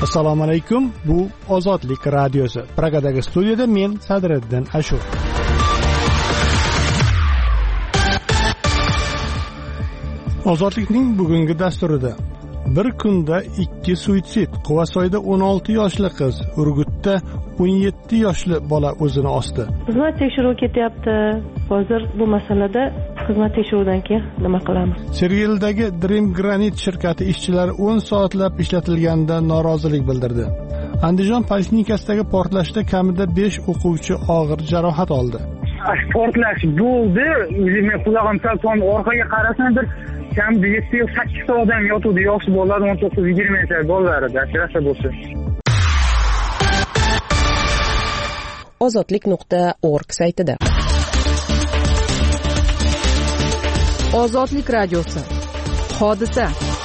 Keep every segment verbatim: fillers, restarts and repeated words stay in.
Assalomu alaykum. Bu Ozodlik radiosi. Pragadagi studiyada men Sadriddin Ashur. Ozodlikning bugungi dasturida bir kunda ikki suitsid. Quvasoyda o'n olti yoshli qiz, Urgutda o'n yetti yoshli bola o'zini osdi. Xizmat tekshiruvi ketyapti. Hozir bu masalada xizmat tekshiruvidan keyin nima qilamiz? Sergelidagi Dream Granite shirkati ishchilari o'n soatlab ishlatilganidan norozilik bildirdi. Andijon poliklinikasidagi portlashda kamida besh o'quvchi og'ir jarohat oldi. Portlash bo'ldi. O'zim qulog'im sal orqaga qarasam bir kamida yetti sakkiz ta odam yotuvdi. Yosh bolalar o'n to'qqiz yigirma yashar bolalar dastlasa bo'lsa. ozodlik nuqta org saytida. Ozodlik radiosi. Hodisa.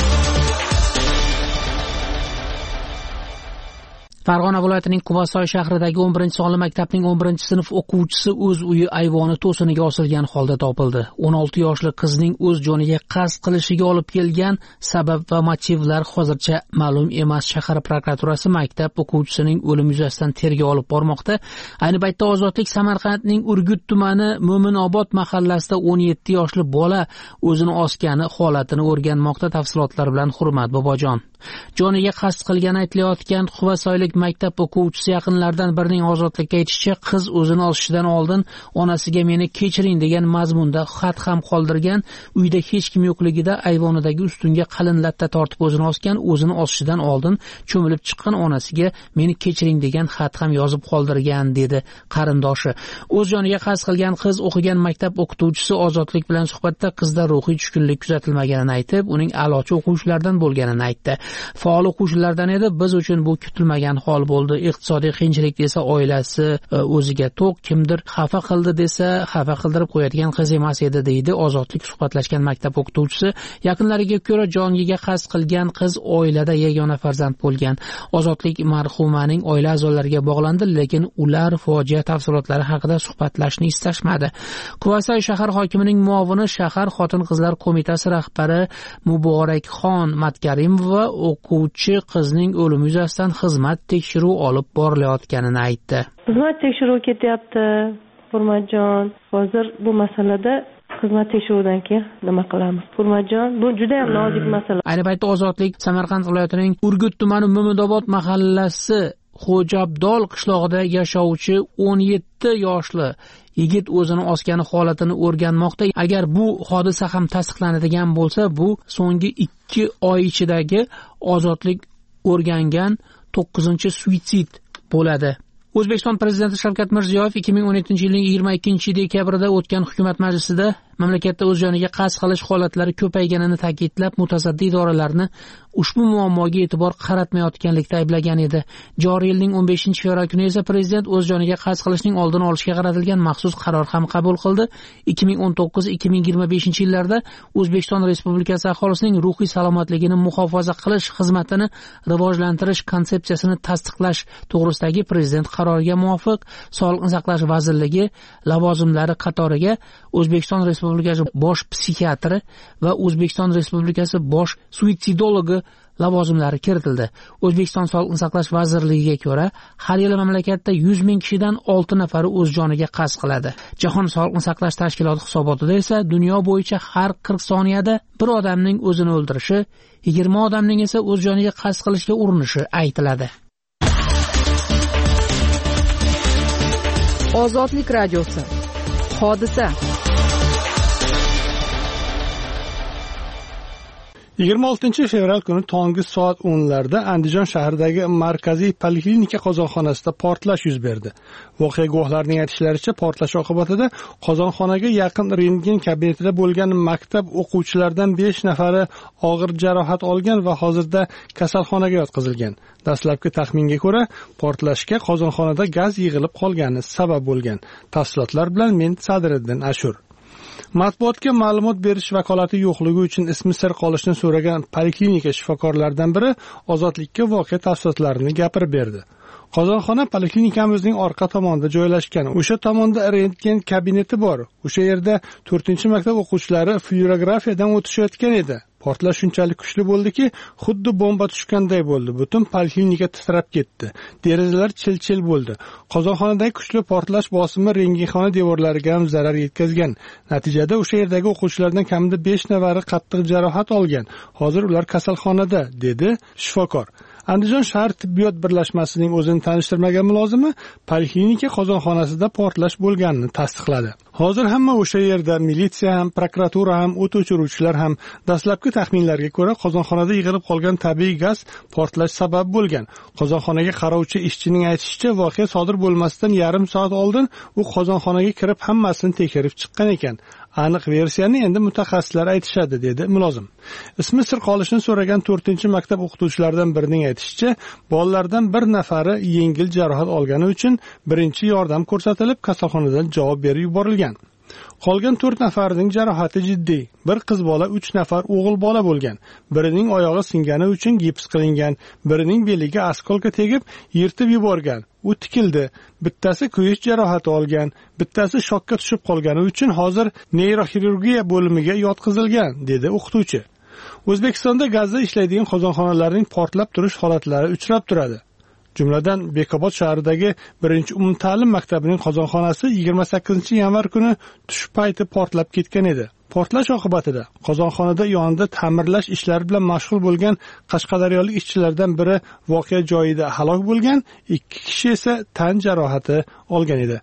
Farg'ona viloyatining Quvasoy shahridagi o'n birinchi sonli maktabning o'n birinchi sinf o'quvchisi o'z uyi ayvoni to'siniga osilgan holda topildi. o'n olti yoshli qizning o'z joniga qasd qilishiga olib kelgan sabab va motivlar hozircha ma'lum emas. Shahar prokuraturasi maktab o'quvchisining o'limi yuzasidan tergov olib bormoqda. Ayni paytda Ozodlik Samarqandning Urgut tumani Mo'minobod mahallasida o'n yetti yoshli bola o'zini osgani holatini o'rganmoqda. Tafsilotlar bilan Hurmat Bobojon. Joniga qasd qilgani aytilayotgan Quvasoylik maktab o'quvchisi yaqinlaridan birining Ozodlikka aytishicha, qiz o'zini osishidan oldin onasiga meni kechiring degan mazmunda xat ham qoldirgan. Uyda hech kim yo'qligida ayvonidagi ustunga qalin latta tortib o'zini osgan. O'zini osishidan oldin cho'milib chiqqan onasiga meni kechiring degan xat ham yozib qoldirgan, dedi qarindoshi. O'z joniga qasd qilgan qiz o'qigan maktab o'qituvchisi Ozodlik bilan suhbatda qizda ruhiy tushkunlik kuzatilmaganini aytib, uning a'lochi o'quvchilardan bo'lganini aytdi. Faol o'quvchilardan edi. Biz uchun bu kutilmagan hol bo'ldi. Iqtisodiy qiyinchilik desa oilasi o'ziga to'q, kimdir xafa qildi desa xafa qildirib qo'yadigan qiz emas edi, deydi Ozodlik suhbatlashgan maktab o'qituvchisi. Yaqinlariga ko'ra joniga qasd qilgan qiz oilada yagona farzand bo'lgan. Ozodlik marhumaning oila a'zolariga bog'landi, lekin ular fojia tafsilotlari haqida suhbatlashni istashmadi. Quvasoy shahar hokimining muovini, shahar xotin-qizlar qo'mitasi rahbari Muborakxon Matkarimova o'quvchi qizning o'limi yuzasidan xizmat tekshiruvi olib borilayotganini aytdi. Xizmat tekshiruvi ketyapti, Hurmatjon. Hozir bu masalada xizmat tekshiruvidan keyin nima qilamiz? Hurmatjon, bu juda ham nozik masala. Ayni paytda Ozodlik Samarqand viloyatining Urgut tumani Mo'minobod mahallasi Xo'jabdol qishlog'ida yashovchi o'n yetti yoshli yigit o'zini osgani holatini o'rganmoqda. Agar bu hodisa ham tasdiqlanadigan bo'lsa, bu so'nggi ikki oy ichidagi Ozodlik o'rgangan to'qqizinchi suitsid bo'ladi. O'zbekiston Prezidenti Shavkat Mirziyoyev ikki ming o'n yettinchi yilning yigirma ikkinchi dekabrida o'tgan hukumat majlisida mamlakatda o'z joniga qasd qilish holatlari ko'payganini ta'kidlab, mutasaddi idoralarni ushbu muammoga e'tibor qaratmayotganlikda ayblagan edi. Joriy yilning o'n beshinchi fevral kuni esa prezident o'z joniga qasd qilishning oldini olishga qaratilgan maxsus qaror ham qabul qildi. ikki ming o'n to'qqiz ikki ming yigirma beshinchi yillarda O'zbekiston Respublikasi aholisining ruhiy salomatligini muhofaza qilish xizmatini rivojlantirish konsepsiyasini tasdiqlash to'g'risidagi prezident qaroriga muvofiq Sog'liqni saqlash vazirligi lavozimlari qatoriga O'zbekiston Respublikasi bosh psixiatri va O'zbekiston Respublikasi bosh suitsidologi lavozimlari kiritildi. O'zbekiston Sog'liqni saqlash vazirligiga ko'ra, har yili mamlakatda yuz ming kishidan olti nafari o'z joniga qasd qiladi. Jahon Sog'liqni saqlash tashkiloti hisobotida esa dunyo bo'yicha har qirq soniyada bir odamning o'zini o'ldirishi, yigirma odamning esa o'z joniga qasd qilishga urinishi aytiladi. Ozodlik radiosi. Hodisa. yigirma oltinchi fevral kuni tongi soat o'nlarda Andijon shahridagi markaziy poliklinika qozonxonasida portlash yuz berdi. Voqea guvohlarining aytishlaricha, portlash oqibatida qozonxonaga yaqin rentgen kabinetida bo'lgan maktab o'quvchilaridan besh nafari og'ir jarohat olgan va hozirda kasalxonaga yotqizilgan. Dastlabki taxminga ko'ra, portlashga qozonxonada gaz yig'ilib qolgani sabab bo'lgan. Tafsilotlar bilan men Sadriddin Ashur. Matbuotga ma'lumot berish vakolati yo'qligi uchun ismi sir qolishni so'ragan poliklinika shifokorlaridan biri Ozodlikka voqea tafsilotlarini gapirib berdi. Qozonxona poliklinikamizning orqa tomonida joylashgan. O'sha tomonda rentgen kabineti bor. O'sha yerda to'rtinchi maktab o'quvchilari fluorografiyadan o'tishayotgan edi. Portlash shunchalik kuchli bo'ldiki, xuddi bomba tushganday bo'ldi. Butun poliklinika titrab ketdi. Derazalar chil-chil bo'ldi. Qozonxonadagi kuchli portlash bosimi rentgenxona devorlariga ham zarar yetkazgan. Natijada o'sha yerdagi o'quvchilardan kamida besh nafari qattiq jarohat olgan. Hozir ular kasalxonada, dedi shifokor. Andijon shahar tibbiyot birlashmasining o'zini tanishtirmagan mulozimi poliklinika qozonxonasida portlash bo'lganini tasdiqladi. Hozir hamma o'sha yerda, militsiya ham, prokuratura ham, o't o'chiruvchilar ham. Dastlabki taxminlarga ko'ra, qozonxonada yig'ilib qolgan tabiiy gaz portlash sabab bo'lgan. Qozonxonaga qarovchi ishchining aytishicha, voqea sodir bo'lmasidan yarim soat oldin u qozonxonaga kirib hammasini tekshirib chiqqan ekan. Aniq versiyani endi mutaxassislar aytishadi, dedi mulozim. Ismi sir qolishini so'ragan to'rtinchi maktab o'qituvchilaridan birining aytishicha, bolalardan bir nafari yengil jarohat olgani uchun birinchi yordam ko'rsatilib, kasalxonadan javob berib yuborilgan. Qolgan to'rt nafarining jarohati jiddiy. Bir qiz bola, uch nafar o'g'il bola bo'lgan. Birining oyog'i singani uchun gips qilingan, birining beliga askolka tegib, yirtib yuborgan. U tikildi. Bittasi kuyish jarohati olgan, bittasi shokka tushib qolgani uchun hozir neyroxirurgiya bo'limiga yotqizilgan, dedi o'qituvchi. O'zbekistonda gazda ishlaydigan qozonxonalarning portlab turish holatlari uchrab turadi. Jumladan, Bekobod shahridagi birinchi umumta'lim maktabining qozonxonasi yigirma sakkizinchi yanvar kuni tush payti portlab ketgan edi. Portlash oqibatida qozonxonada yonida ta'mirlash ishlari bilan mashg'ul bo'lgan qashqadaryolik ishchilardan biri voqea joyida halok bo'lgan, ikki kishi esa tan jarohati olgan edi.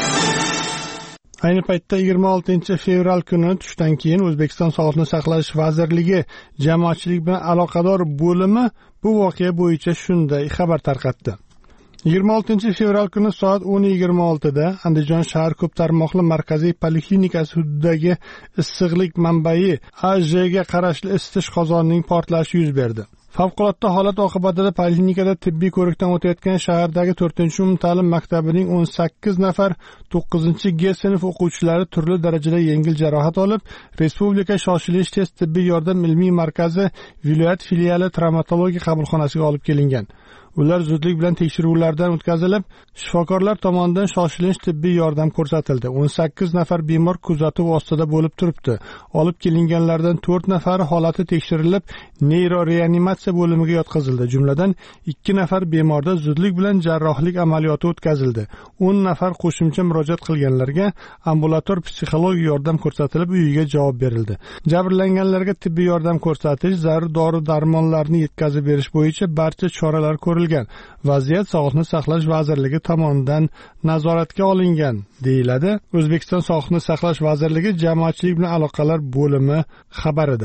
Ayni paytda yigirma oltinchi fevral kuni tushdan keyin O'zbekiston Sog'liqni saqlash vazirligi jamoatchilik bilan aloqador bo'limi bu voqea bo'yicha shunday xabar tarqatdi. yigirma oltinchi fevral kuni soat o'n yigirma oltida Andijon shahar ko'p tarmoqli markaziy poliklinikasi hududidagi issiqlik manbai A J ga qarashli isitish qozonining portlashi yuz berdi. Favqulodda holat oqibatida poliklinikada tibbiy ko'rikdan o'tayotgan shahardagi to'rtinchi umumta'lim maktabining o'n sakkiz nafar to'qqizinchi G sinf o'quvchilari turli darajada yengil jarohat olib, Respublika shoshilinch tez tibbiy yordam ilmiy markazi viloyat filiali travmatologiya qabulxonasiga olib kelingan. Ular zudlik bilan tekshiruvlardan o'tkazilib, shifokorlar tomonidan shoshilinch tibbiy yordam ko'rsatildi. o'n sakkiz nafar bemor kuzatuv ostida bo'lib turibdi. Olib kelinganlardan to'rt nafari holati tekshirilib, neyroreanimatsiya bo'limiga yotqizildi. Jumladan ikki nafar bemorda zudlik bilan jarrohlik amaliyoti o'tkazildi. o'n nafar qo'shimcha murojaat qilganlarga ambulator psixologik yordam ko'rsatilib, uyiga javob berildi. Jabrlanganlarga tibbiy yordam ko'rsatish, zarur dori-darmonlarni yetkazib berish bo'yicha barcha choralar ko'rildi. Vaziyat Sog'liqni saqlash vazirligi tomonidan nazoratga olingan, deyiladi O'zbekiston Sog'liqni saqlash vazirligi jamoatchilik bilan aloqalar bo'limi xabarida.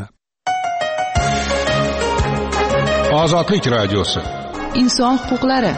Ozodlik radiosi. Inson huquqlari.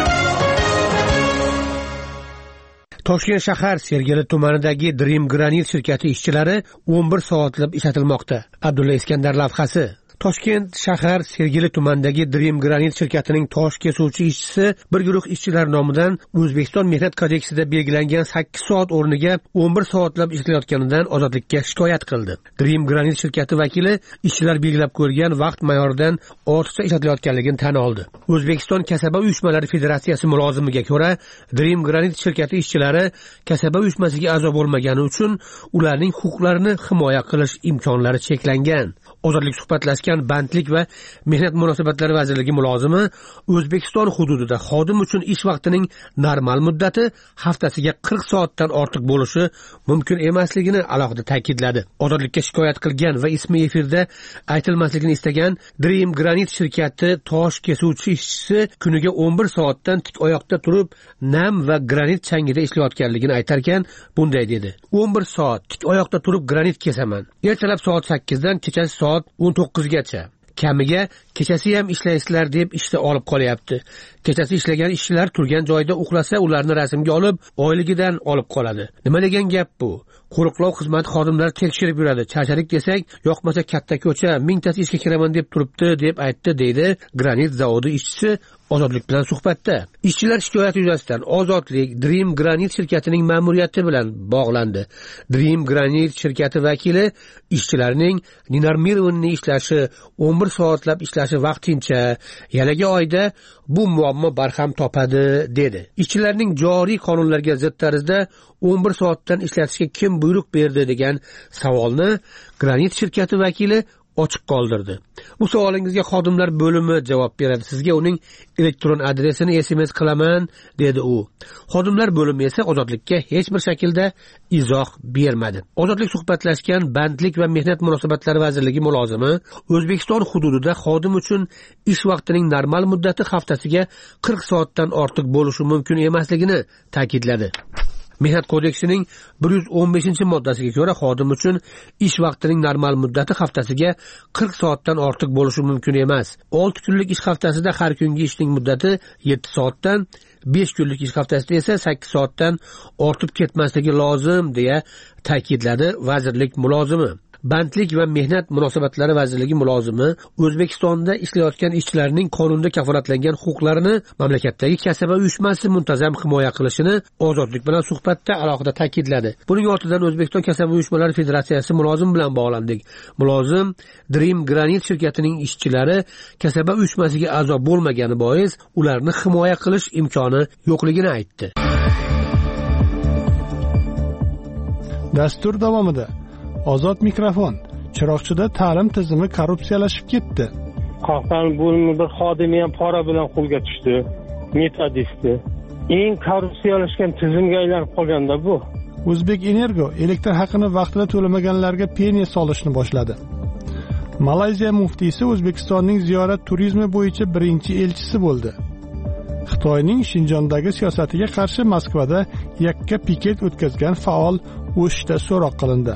Toshkent shahar Sergeli tumanidagi Dream Granit shirkati ishchilari o'n bir soatlab ishlatilmoqda. Abdulla Iskandar lavhasi. Toshkent shahar Sergeli tumanidagi Dream Granit shirkatining tosh kesuvchi ishchisi bir guruh ishchilar nomidan O'zbekiston Mehnat kodeksida belgilangan sakkiz soat o'rniga o'n bir soatlab ishlatilayotganidan ozodlikka shikoyat qildi. Dream Granit shirkati vakili ishchilar belgilab ko'rgan vaqt mayoridan ortiqcha ishlatilayotganligini tan oldi. O'zbekiston Kasaba uyushmalari federatsiyasi mulozimiga ko'ra, Dream Granit shirkati ishchilari kasaba uyushmasiga a'zo bo'lmagani uchun ularning huquqlarini himoya qilish imkonlari cheklangan. Ozodlik suhbatlashgan Bandlik va Mehnat munosabatlari vazirligi mulozimi O'zbekiston hududida xodim uchun ish vaqtining normal muddati haftasiga qirq soatdan ortiq bo'lishi mumkin emasligini alohida ta'kidladi. Ozodlikka shikoyat qilgan va ismi efirda aytilmasligini istagan Dream Granit shirkati tosh kesuvchi ishchisi kuniga o'n bir soatdan tik oyoqda turib, nam va granit changida ishlayotganligini aytarkan, bunday dedi: o'n bir soat tik oyoqda turib granit kesaman. Ertalab soat sakkizdan kechasi soat o'n to'qqizgacha. Kamiga kechasi ham ishlaysizlar deb ishda olib qolyapti. Kechasi ishlagan ishchilar turgan joyda uxlasa, ularni rasmga olib, oyligidan olib qoladi. Nima degan gap bu? Qo'riqlov xizmati xodimlari tekshirib yuradi. Charchalik desak, yoqmasa katta ko'cha, mingtasi ishga kiraman deb turibdi, deb aytdi, deydi Granit zavodi ishchisi Ozodlik bilan suhbatda ishchilar shikoyati yuzasidan Ozodlik Dream Granit shirkatining ma'muriyati bilan bog'landi. Dream Granit shirkati vakili ishchilarning normirованный ishlashi, o'n bir soatlab ishlashi vaqtincha, yanagi oyda bu muammo barham topadi dedi. Ishchilarning joriy qonunlarga zid tarzda o'n bir soatdan ishlatishga kim buyruq berdi degan savolni Granit shirkati vakili ochiq qoldirdi. Bu savolingizga xodimlar bo'limi javob beradi. Sizga uning elektron adresini S M S qilaman, dedi u. Xodimlar bo'limi esa Ozodlikka hech bir shaklda izoh bermadi. Ozodlik suhbatlashgan Bandlik va mehnat munosabatlari vazirligi mulozimi O'zbekiston hududida xodim uchun ish vaqtining normal muddati haftasiga qirq soatdan ortiq bo'lishi mumkin emasligini ta'kidladi. Mehnat kodeksining bir yuz o'n beshinchi moddasiga ko'ra xodim uchun ish vaqtining normal muddati haftasiga qirq soatdan ortiq bo'lishi mumkin emas. olti kunlik ish haftasida har kungi ishning muddati yetti soatdan, besh kunlik ish haftasida esa sakkiz soatdan ortib ketmasligi lozim, deya ta'kidladi vazirlik mulozimi. Bandlik va mehnat munosabatlari vazirligi mulozimi O'zbekistonda ishlayotgan ishchilarning qonunda kafolatlangan huquqlarini mamlakatdagi kasaba uyushmasi muntazam himoya qilishini Ozodlik bilan suhbatda alohida ta'kidladi. Buning ortidan O'zbekiston kasaba uyushmalari federatsiyasi mulozim bilan bog'landik. Mulozim Dream Granit shirkatining ishchilari kasaba uyushmasiga a'zo bo'lmagani bois ularni himoya qilish imkoni yo'qligini aytdi. Dastur davomida Ozod mikrofon. Chiroqchida ta'lim tizimi korrupsiyalashib ketdi. Qahtan bo'limi bir xodimi ham pora bilan qo'lga tushdi. Metodisti. Eng korrupsiyalashgan tizimga aylanib qolganda bu. O'zbek Energo elektr haqini vaqtida to'lamaganlarga peniya solishni boshladi. Malayziya muftiysi O'zbekistonning ziyorat turizmi bo'yicha birinchi elchisi bo'ldi. Xitoyning Shinjondagi siyosatiga qarshi Moskvada yakka piket o'tkazgan faol o'shda so'roq qilindi.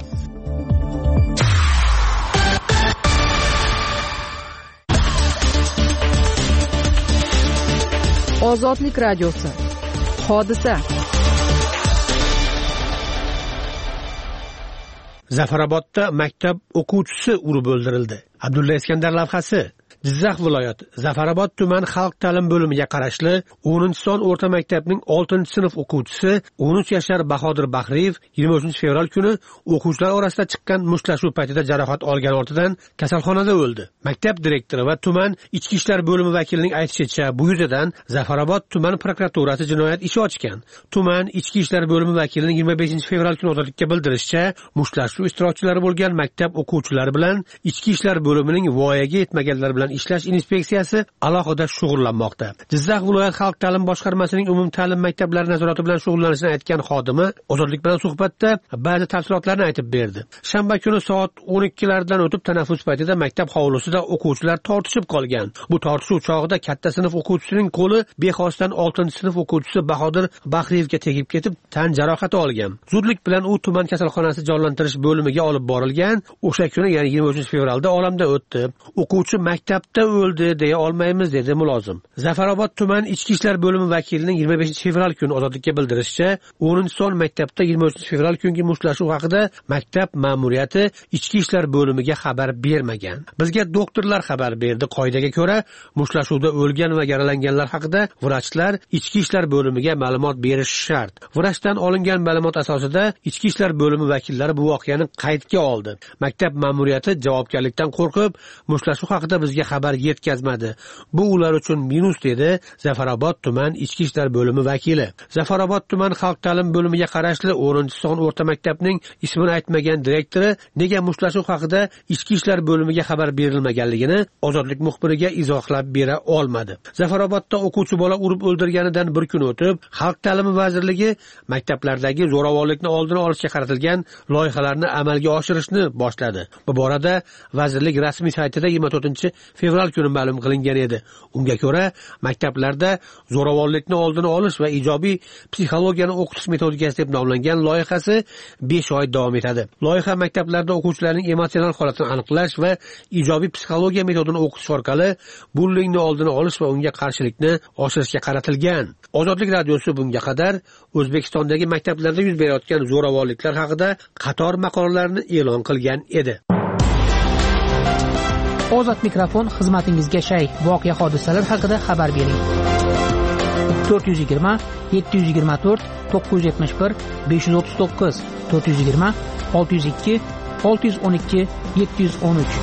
Ozodlik radiosi. Hodisa. Zafarobodda maktab o'quvchisi urib o'ldirildi. Abdulla Iskandar lavhasi. Jizzax viloyati Zafarobod tuman xalq ta'lim bo'limiga qarashli o'ninchi son o'rta maktabning oltinchi sinf o'quvchisi o'n uch yashar Bahodir Bahriyev yigirma uchinchi fevral kuni o'quvchilar orasida chiqqan mushtlashuv paytida jarohat olgan ortidan kasalxonada o'ldi. Maktab direktori va tuman ichki ishlar bo'limi vakilining aytishicha, bu yuzasidan Zafarobod tuman prokuraturasi jinoyat ishi ochgan. Tuman ichki ishlar bo'limi vakilining yigirma beshinchi fevral kuni Ozodlikka bildirishicha, mushtlashuv ishtirokchilari bo'lgan maktab o'quvchilari bilan ichki ishlar bo'limining voyaga yetmaganlar bilan ishlash inspeksiyasi alohida shug'ullanmoqda. Jizzax viloyat xalq ta'lim boshqarmasining umumta'lim maktablari nazorati bilan shug'ullanishini aytgan xodimi Ozodlik bilan suhbatda ba'zi tafsilotlarni aytib berdi. Shanba kuni soat o'n ikkilardan o'tib tanaffus paytida maktab hovlisida o'quvchilar tortishib qolgan. Bu tortishuv chog'ida katta sinf o'quvchisining qo'li bexosdan oltinchi sinf o'quvchisi Bahodir Bahriyevga tegib ketib, tan jarohati olgan. Zudlik bilan u tuman kasalxonasi jonlantirish bo'limiga olib borilgan. O'sha kuni, ya'ni yigirma uchinchi fevralda olamdan o'tdi. O'quvchi maktab o'ldi deya olmaymiz, dedi mulozim. Zafarobod tuman ichki ishlar bo'limi vakilining yigirma beshinchi fevral kuni Ozodlikka bildirishicha, o'ninchi son maktabda yigirma uchinchi fevral kungi mushtlashuv haqida maktab ma'muriyati ichki ishlar bo'limiga xabar bermagan. Bizga doktorlar xabar berdi. Qoidaga ko'ra, mushtashuvda o'lgan va yaralanganlar haqida vrachlar ichki ishlar bo'limiga ma'lumot berish shart. Vrachdan olingan ma'lumot asosida ichki ishlar bo'limi vakillari bu voqeani qaydga oldi. Maktab ma'muriyati javobgarlikdan qo'rqib, mushtlashuv haqida bizga xabar yetkazmadi. Bu ular uchun minus, dedi Zafarobod tuman ichki ishlar bo'limi vakili. Zafarobod tuman xalq ta'lim bo'limiga qarashli o'ninchi son o'rta maktabning ismini aytmagan direktori nega mushtlashuv haqida ichki ishlar bo'limiga xabar berilmaganligini Ozodlik muxbiriga izohlab bera olmadi. Zafarobodda o'quvchi bola urib o'ldirganidan bir kun o'tib, xalq ta'limi vazirligi maktablardagi zo'ravonlikni oldini olishga qaratilgan loyihalarni amalga oshirishni boshladi. Bu borada vazirlik rasmiy saytida yigirma to'rtinchi fevral kuni ma'lum qilingan edi. Unga ko'ra, maktablarda zo'ravonlikni oldini olish va ijobiy psixologiyani o'qitish metodikasi deb nomlangan loyihasi besh oy davom etadi. Loyiha maktablarda o'quvchilarning emotsional holatini aniqlash va ijobiy psixologiya metodini o'qitish orqali bullingni oldini olish va unga qarshilikni oshirishga qaratilgan. Ozodlik radiosi bunga qadar O'zbekistondagi maktablarda yuz berayotgan zo'ravonliklar haqida qator maqolalarni e'lon qilgan edi. Ozod mikrofon xizmatingizga shay. Voqea hodisalar haqida xabar bering. to'rt yuz yigirma yetti yuz yigirma to'rt to'qqiz yuz yetmish bir besh yuz o'ttiz to'qqiz to'rt yuz yigirma olti yuz ikki olti yuz o'n ikki yetti yuz o'n uch.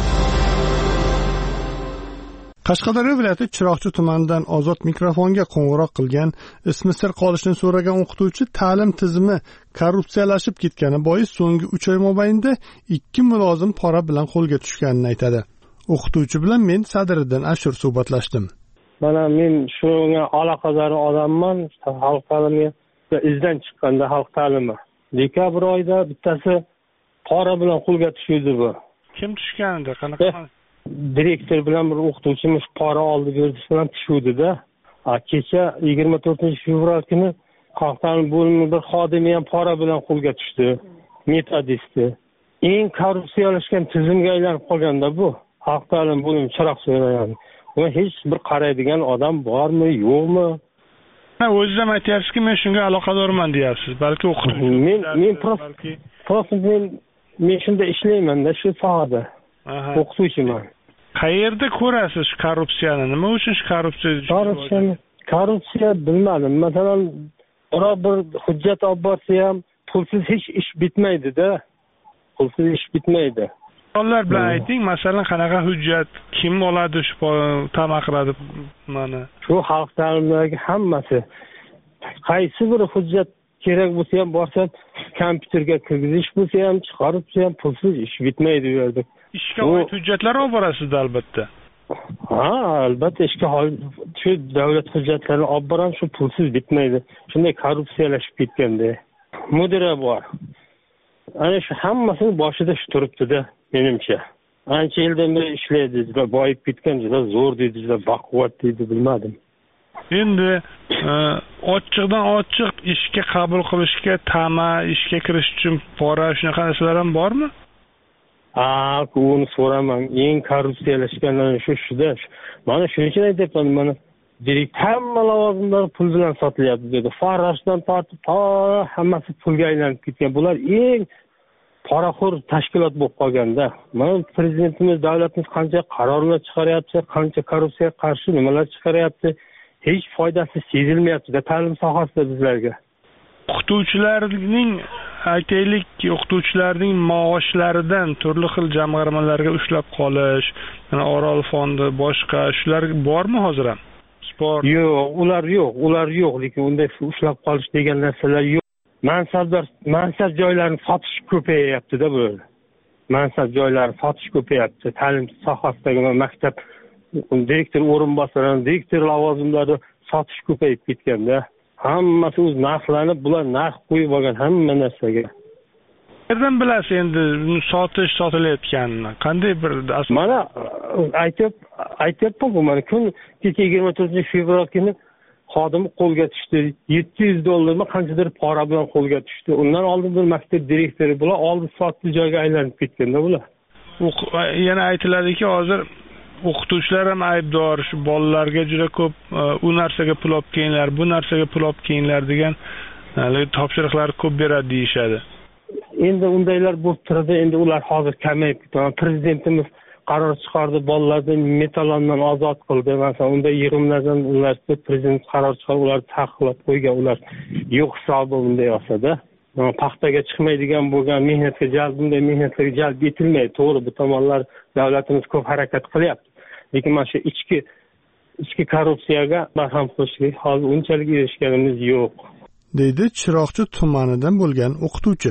Qashqadaryo viloyati Chiroqchi tumanidan Ozod mikrofonga qo'ng'iroq qilgan, ismi sir qolishini so'ragan o'qituvchi ta'lim tizimi korrupsiyalashib ketgani bois so'nggi uch oy mobaynida ikki mulozim pora bilan qo'lga tushganini aytadi. O'qituvchi bilan men Sadriddin Ashur suhbatlashdim. Mana men shunga aloqador odamman, xalq ta'limiga izdan chiqqanda xalq ta'limi. Dekabr oyida bittasi pora bilan qo'lga tushdi bu. Kim tushgandi? Qanaqa? Direktor bilan bir o'qituvchimiz pora oldi berdi bilan tushuvdi-da. Kecha yigirma to'rtinchi fevral kuni xalq ta'limi bo'limi bir xodimi ham pora bilan qo'lga tushdi. Metodisti. Eng korrupsiyalashgan tizimga aylanib qolganda bu xalq ta'limi bo'limi Chiroqchi rayoni. Uni hech bir qaraydigan odam bormi, yo'qmi? Ha, o'zingiz ham aytyapsizki, men shunga aloqadorman deyapsiz. Balki o'qituvchi. Men men prosta men men shunda ishlayman-da shu sohada. O'qituvchiman. Qayerda ko'rasiz shu korrupsiyani? Nima uchun shu korrupsiya? Korrupsiya, korrupsiya bilmadim. Masalan, biror bir hujjat olib borsa ham pulsiz hech ish bitmaydi-da. Pulsiz ish bitmaydi. Onlar bilan ayting, masalan, qanaqa hujjat, kim oladi shu ta'ma qiladi mana? Shu xalq ta'limidagi hammasi. Qaysi bir hujjat kerak bo'lsa ham borsa, kompyuterga kirgizish bo'lsa ham, chiqarib bo'lsa ham pulsiz ish bitmaydi bu yerda. Ishga oid hujjatlar olib borasiz albatta. Ha, albatta ishga shu davlat hujjatlarini olib boram, shu pulsiz bitmaydi. Shunday korrupsiyalashib ketganda. Mudira bor. Ana shu hammasini boshida shu turibdi-da, menimcha. Ancha yildan beri ishlaydi, juda boyib ketgan, juda zo'r deydi, juda baquvvat deydi, bilmadim. Endi ochiqdan ochiq ishga qabul qilishga, ta'ma ishga kirish uchun pora shunaqa narsalar ham bormi? Ha, uni so'raman. Eng korrupsiyalashganlar shu shuda. Mana shuning uchun aytyapman, mana direktor hamma lavozimlar pul bilan sotilyapti dedi. Farroshdan tortib to hammasi pulga aylanib ketgan. Bular eng poraxo'r tashkilot bo'lib qolganda. Mana prezidentimiz, davlatimiz qancha qarorlar chiqaryapti, qancha korrupsiyaga qarshi nimalar chiqaryapti, hech foydasi sezilmayapti ta'lim sohasida bizlarga. O'qituvchilarning aytaylik, o'qituvchilarning maoshlaridan turli xil jamg'armalarga ushlab qolish, mana Orol fondi, boshqa shular bormi hozir ham? Sport. Yo'q, ular yo'q, ular yo'q, lekin unday ushlab qolish degan narsalar yo'q. Mansabdor, mansab joylarini sotish ko'payapti-da bu. Mansab joylarini sotish ko'payapti. Ta'lim sohasidagi maktab direktor o'rinbosari, direktor lavozimlari sotish ko'payib ketganda. Hammasi o'z narxlanib, bular narx qo'yib olgan hamma narsaga. Nerdan bilasiz endi sotish sotilayotganini? Qanday bir mana aytib aytyapman-ku, mana kun kecha yigirma to'rtinchi fevral kuni xodim qo'lga tushdi. yetti yuz dollarmi qanchadir pora bilan qo'lga tushdi. Undan oldin bir maktab direktori bular oldi sotdi joyga aylanib ketganda bular. Yana aytiladiki, hozir o'qituvchilar ham aybdor, shu bolalarga juda ko'p u narsaga pul olib kelinglar, bu narsaga pul olib kelinglar degan topshiriqlar ko'p beradi deyishadi. Endi undaylar bo'lib turadi, endi ular hozir kamayib ketdi. Prezidentimiz qaror chiqardi, bolalarni metalondan ozod qildi. Masalan, unday yig'imlardan ular prezident qaror chiqarib, ular taqiqlab qo'ygan, ular yo'q hisobi unday olsa-da. Paxtaga chiqmaydigan bo'lgan mehnatga jalb, bunday mehnatlarga jalb etilmaydi. To'g'ri, bu tomonlar davlatimiz ko'p harakat qilyapti. Lekin mana shu ichki ichki korrupsiyaga barham qo'shishga hozir unchalik erishganimiz yo'q, deydi Chiroqchi tumanidan bo'lgan o'qituvchi.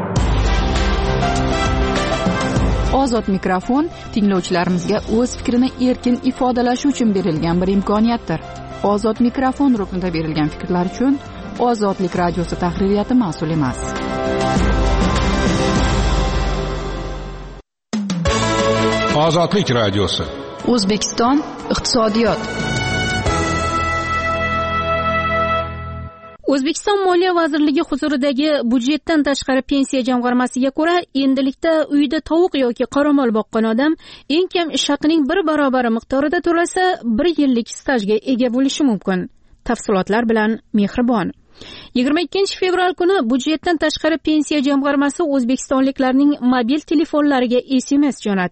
Ozod mikrofon tinglovchilarimizga o'z fikrini erkin ifodalashi uchun berilgan bir imkoniyatdir. Ozod mikrofon ruknida berilgan fikrlar uchun Ozodlik radiosi tahririyati mas'ul emas. Ozodlik radiosi. O'zbekiston iqtisodiyot. O'zbekiston Moliya vazirligi huzuridagi budjetdan tashqari pensiya jamg'armasiga ko'ra, endilikda uyda tovuq yoki qoramol boqqan odam eng kam ish haqining bir barobar miqdorida to'lasa, bir yillik stajga ega bo'lishi mumkin. Tafsilotlar bilan Mehribon. yigirma ikkinchi fevral kuni budjetdan tashqari pensiya jamg'armasi o'zbekistonliklarning mobil telefonlariga S M S jo'natdi.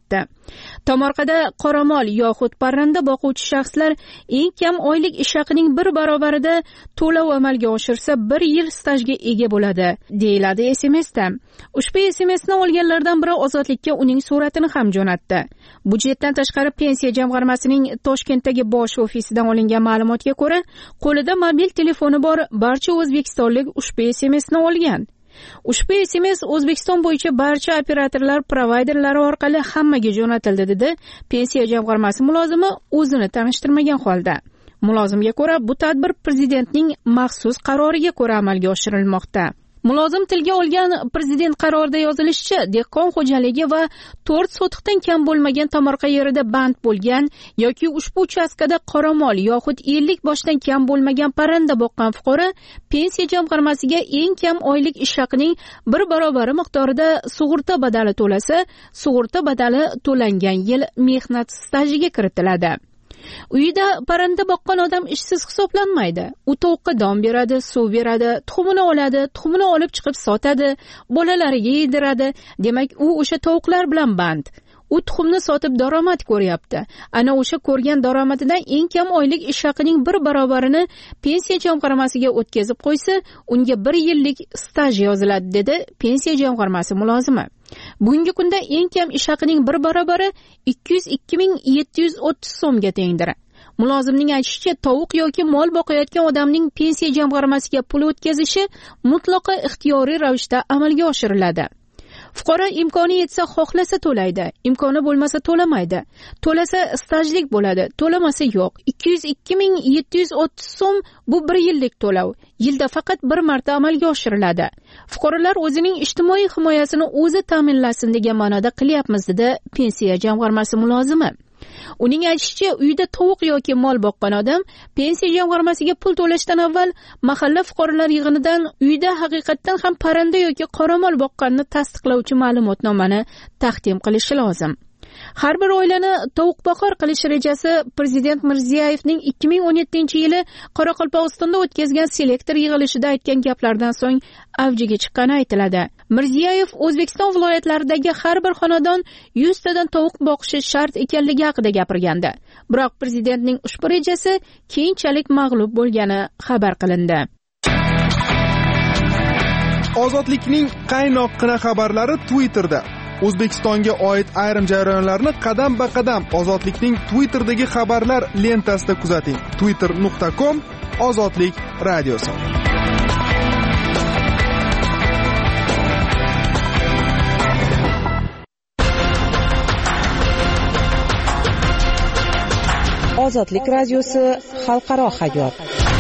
Tomorqada qoramol yoxud parranda boquvchi shaxslar eng kam oylik ish haqining bir barobarida to'lov amalga oshirsa bir yil stajga ega bo'ladi, deyiladi S M Sda. Ushbu S M Sni olganlardan biri Ozodlikka uning suratini ham jo'natdi. Budjetdan tashqari pensiya jamg'armasining Toshkentdagi bosh ofisidan olingan ma'lumotga ko'ra, qo'lida mobil telefoni bor barcha o'zbekistonlik ushbu S M Sni olgan. Ushbu S M S O'zbekiston bo'yicha barcha operatorlar provayderlari orqali hammaga jo'natildi, dedi pensiya jamg'armasi mulozimi o'zini tanishtirmagan holda. Mulozimga ko'ra, bu tadbir prezidentning maxsus qaroriga ko'ra amalga oshirilmoqda. Mulozim tilga olgan prezident qarorida yozilishicha, dehqon xo'jaligi va to'rt sotixdan kam bo'lmagan tomorqa yerida band bo'lgan yoki ushbu uchastkada qoramol yoxud ellik boshdan kam bo'lmagan parranda boqqan fuqaro pensiya jamg'armasiga eng kam oylik ish haqining bir barobari miqdorida sug'urta badali to'lasa, sug'urta badali to'langan yil mehnat stajiga kiritiladi. Uyida parranda boqqan odam ishsiz hisoblanmaydi. U tovuqqa don beradi, suv beradi, tuxumini oladi, tuxumini olib chiqib sotadi, bolalariga yediradi. Demak, u o'sha tovuqlar bilan band. U tuxumni sotib daromad ko'ryapti. Ana o'sha ko'rgan daromadidan eng kam oylik ish haqining bir barobarini pensiya jamg'armasiga o'tkazib qo'ysa, unga bir yillik staj yoziladi, dedi pensiya jamg'armasi mulozimi. Bugungi kunda eng kam ish haqining bir barobari ikki yuz ikki ming yetti yuz o'ttiz so'mga tengdir. Mulozimning aytishicha, tovuq yoki mol boqayotgan odamning pensiya jamg'armasiga pul o'tkazishi mutlaqo ixtiyoriy ravishda amalga oshiriladi. Fuqaro imkoni yetsa xohlasa to'laydi, imkoni bo'lmasa to'lamaydi. To'lasa stajlik bo'ladi, to'lamasa yo'q. ikki yuz ikki ming yetti yuz o'ttiz so'm bu bir yillik to'lov. Yilda faqat bir marta amalga oshiriladi. Fuqarolar o'zining ijtimoiy himoyasini o'zi ta'minlasin degan ma'noda qilyapmiz, dedi pensiya jamg'armasi mulozimi. Uning aytishicha, uyda tovuq yoki mol boqqan odam pensiya jamg'armasiga pul to'lashdan avval mahalla fuqarolar yig'inidan uyda haqiqatdan ham parranda yoki qoramol boqqanini tasdiqlovchi ma'lumotnomani taqdim qilishi lozim. Har bir oilani tovuqboqar qilish rejasi prezident Mirziyoyevning ikki ming o'n yettinchi yili Qoraqalpog'istonda o'tkazgan selektor yig'ilishida aytgan gaplardan so'ng avjiga chiqqani aytiladi. Mirziyoyev O'zbekiston viloyatlaridagi har bir xonadon yuz tadan tovuq boqishi shart ekanligi haqida gapirgandi. Biroq prezidentning ushbu rejasi keyinchalik mag'lub bo'lgani xabar qilindi. Ozodlikning qaynoqqina xabarlari Twitterda. O'zbekistonga oid ayrim jarayonlarni qadam-ba-qadam Ozodlikning Twitter'dagi xabarlar lentasida kuzating. twitter nuqta com Ozodlik radiosi. Ozodlik radiosi xalqaro hayot.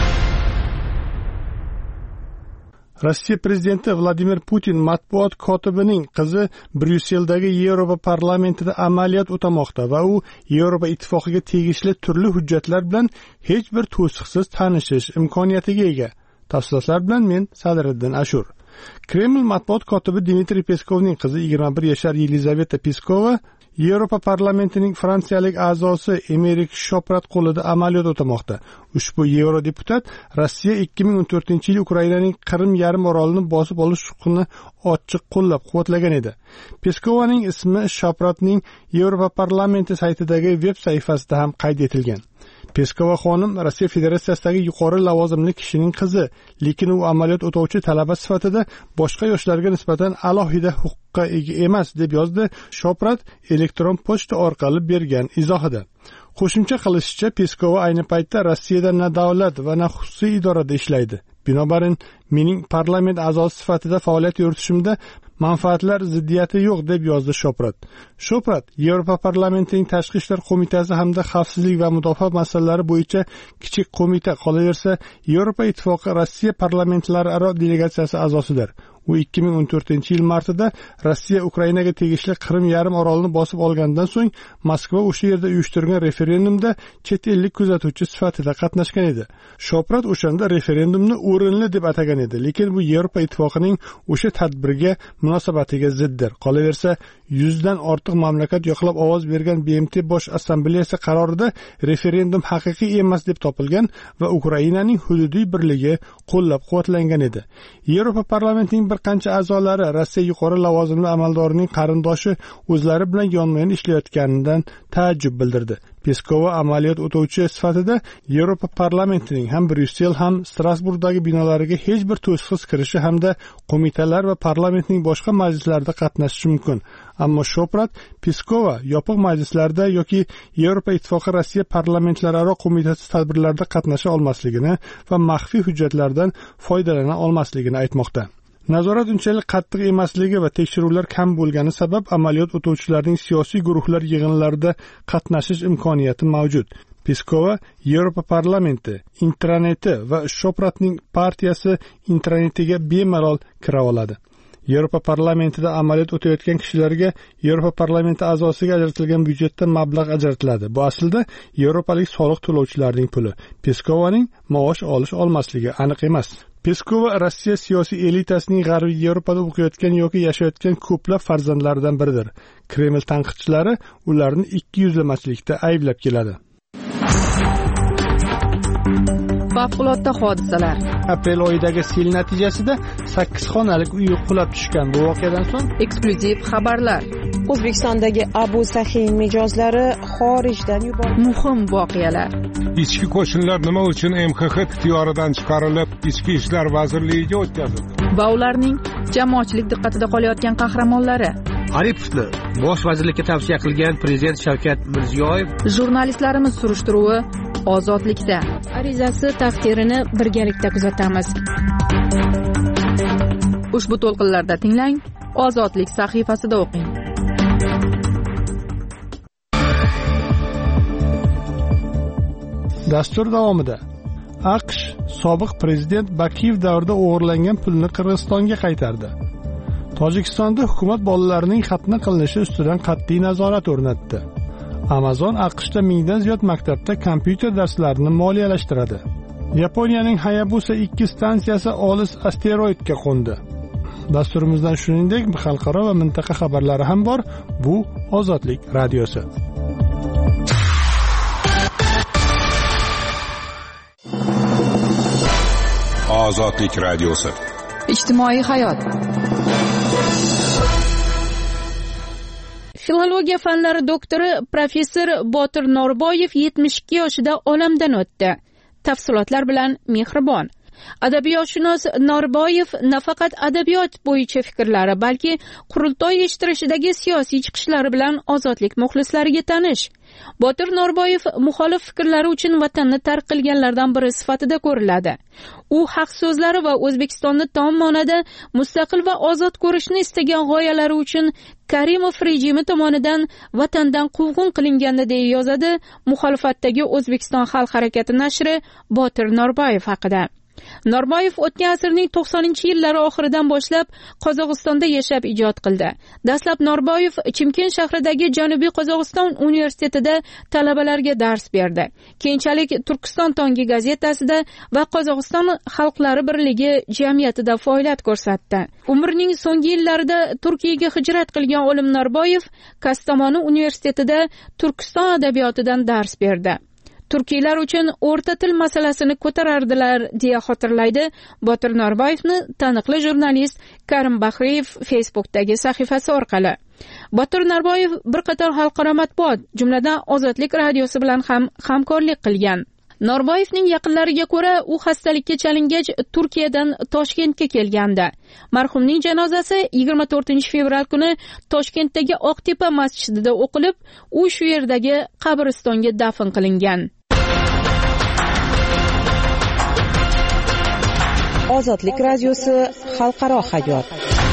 Rossiya prezidenti Vladimir Putin matbuot kotibining qizi Bryusseldagi Yevropa parlamentida amaliyot o'tamoqda va u Yevropa ittifoqiga tegishli turli hujjatlar bilan hech bir to'siqsiz tanishish imkoniyatiga ega. Tafsilotlar bilan men Sadriddin Ashur. Kreml matbuot kotibi Dmitriy Peskovning qizi yigirma bir yashar Yelizaveta Peskova Yevropa parlamentining fransiyalik a'zosi Emerik Shoprat qo'lida amaliyot o'tamoqda. Ushbu yevrodeputat Rossiya ikki ming o'n to'rtinchi yil Ukrainaning Qrim yarim orolini bosib olish huquqini ochiq qo'llab-quvvatlagan edi. Peskovaning ismi Shopratning Yevropa parlamenti saytidagi veb sahifasida ham qayd etilgan. Peskova xonim Rossiya Federatsiyasidagi yuqori lavozimli kishining qizi, lekin u amaliyot o'tovchi talaba sifatida boshqa yoshlarga nisbatan alohida huquqqa ega emas, deb yozdi Shoprat elektron pochta orqali bergan izohida. Qo'shimcha qilishicha, Peskova ayni paytda Rossiyada na davlat va na xususiy idorada ishlaydi. Binobarin, mening parlament a'zosi sifatida faoliyat yuritishimda manfaatlar ziddiyati yo'q, deb yozdi Shoprat. Shoprat Yevropa parlamentining tashqi ishlar qo'mitasi hamda xavfsizlik va mudofaa masalalari bo'yicha kichik qo'mita, qolaversa Yevropa ittifoqi Rossiya parlamentlararo delegatsiyasi a'zosidir. U ikki ming o'n to'rtinchi yil martida Rossiya Ukrainaga tegishli Qrim yarim orolini bosib olgandan so'ng Moskva o'sha yerda uyushtirgan referendumda chet ellik kuzatuvchi sifatida qatnashgan edi. Shoprat o'shanda referendumni o'rinli deb atagan edi, lekin bu Yevropa ittifoqining o'sha tadbirga munosabatiga ziddir. Qolaversa, yuzdan ortiq mamlakat yoqlab ovoz bergan B M T bosh assambleyasi qarorida referendum haqiqiy emas deb topilgan va Ukrainaning hududiy birligi qo'llab-quvvatlangan edi. Yevropa parlamentining bir qancha a'zolari Rossiya yuqori lavozimli amaldorining qarindoshi o'zlari bilan yonma-yon ishlayotganidan taajjub bildirdi. Peskova amaliyot o'tuvchi sifatida Yevropa parlamentining ham Bryussel ham Strasburgdagi binolariga hech bir to'siqsiz kirishi hamda qo'mitalar va parlamentning boshqa majlislarida qatnashishi mumkin. Ammo Shoprat Peskova yopiq majlislarda yoki Yevropa ittifoqi Rossiya parlamentlararo qo'mitasi tadbirlarida qatnasha olmasligini va maxfiy hujjatlardan foydalana olmasligini aytmoqda. Nazorat unchalik qattiq emasligi va tekshiruvlar kam bo'lgani sabab amaliyot o'tuvchilarning siyosiy guruhlar yig'inlarida qatnashish imkoniyati mavjud. Peskova Yevropa parlamenti intraneti va Shopratning partiyasi intranetiga bemalol kira oladi. Yevropa parlamentida amaliyot o'tayotgan kishilarga Yevropa parlamenti a'zosiga ajratilgan byudjetdan mablag' ajratiladi. Bu aslida yevropalik soliq to'lovchilarning puli. Peskovaning maosh olish olmasligi aniq emas. Peskova Rossiya siyosiy elitasining G'arbiy Yevropada o'qiyotgan yoki yashayotgan ko'plab farzandlaridan biridir. Kreml tanqidchilari ularni ikki yuzlamachilikda ayblab keladi. Favqulodda hodisalar. Aprel oyidagi sel natijasida sakkiz xonalik uy qulab tushgan. Bu voqeadan so'ng eksklyuziv xabarlar. O'zbekistondagi Abu Sahiy mijozlari xorijdan yuborildi. Muhim voqealar. Ichki qo'shinlar nima uchun M X X ixtiyoridan chiqarilib, Ichki ishlar vazirligiga o'tkazildi? Va ularning jamoatchilik diqqatida qolayotgan qahramonlari. Aripovni bosh vazirlikka tavsiya qilgan prezident Shavkat Mirziyoyev. Jurnalistlarimiz surishtiruvi Ozodlikda. Arizasi taqdirini birgalikda kuzatamiz. Ushbu to'lqinlarda tinglang, Ozodlik sahifasida o'qing. Dastur davomida AQSh sobiq prezident Bakiyev davrida o'g'irlangan pulni Qirg'izistonga qaytardi. Tojikistonda hukumat bolalarining xatna qilinishi ustidan qat'iy nazorat o'rnatdi. Amazon AQShda mingdan ziyod maktabda kompyuter darslarini moliyalashtiradi. Yaponiyaning Hayabusa ikki stansiyasi olis asteroidga qo'ndi. Dasturimizdan shuningdek xalqaro va mintaqa xabarlari ham bor. Bu Ozodlik radiosi. Ozodlik radiosi. Ijtimoiy hayot. Filologiya fanlari doktori professor Botir Norboyev yetmish ikki yoshida olamdan o'tdi. Tafsilotlar bilan Mehribon. Adabiyotshunos Norboyev nafaqat adabiyot bo'yicha fikrlari, balki qurultoy ishtirishidagi siyosiy chiqishlari bilan Ozodlik muxlislariga tanish. Botir Norboyev muxolif fikrlari uchun vatanni tark qilganlardan biri sifatida ko'riladi. U haq so'zlari va O'zbekistonni tomonida mustaqil va ozod ko'rishni istagan g'oyalari uchun Karimov rejimi tomonidan vatandan quvg'in qilingandi deya yozadi muxolifatdagi O'zbekiston xalq harakati nashri Botir Norboyev haqida. Norboyev o'tgan asrning to'qsoninchi yillari oxiridan boshlab Qozog'istonda yashab ijod qildi. Dastlab Norboyev Chimkent shahridagi Janubiy Qozog'iston universitetida talabalarga dars berdi. Keyinchalik Turkiston tongi gazetasida va Qozog'iston xalqlari birligi jamiyatida faoliyat ko'rsatdi. Umrining so'nggi yillarida Turkiyaga hijrat qilgan olim Norboyev Kastamonu universitetida Turkiston adabiyotidan dars berdi. Turkiylar uchun o'rta til masalasini ko'tarardilar deya xotirlaydi Botir Norboyevni taniqli jurnalist Karim Bahriyev Facebookdagi sahifasi orqali. Botir Norboyev bir qator xalqaro matbuot, jumladan Ozodlik radiosi bilan ham hamkorlik qilgan. Norboyevning yaqinlariga ko'ra, u xastalikka chalingach Turkiyadan Toshkentga kelgandi. Marhumning janozasi yigirma to'rtinchi fevral kuni Toshkentdagi Oqtepa masjidida o'qilib, u shu yerdagi qabristonga dafn qilingan. Ozodlik radiosi xalqaro hayot.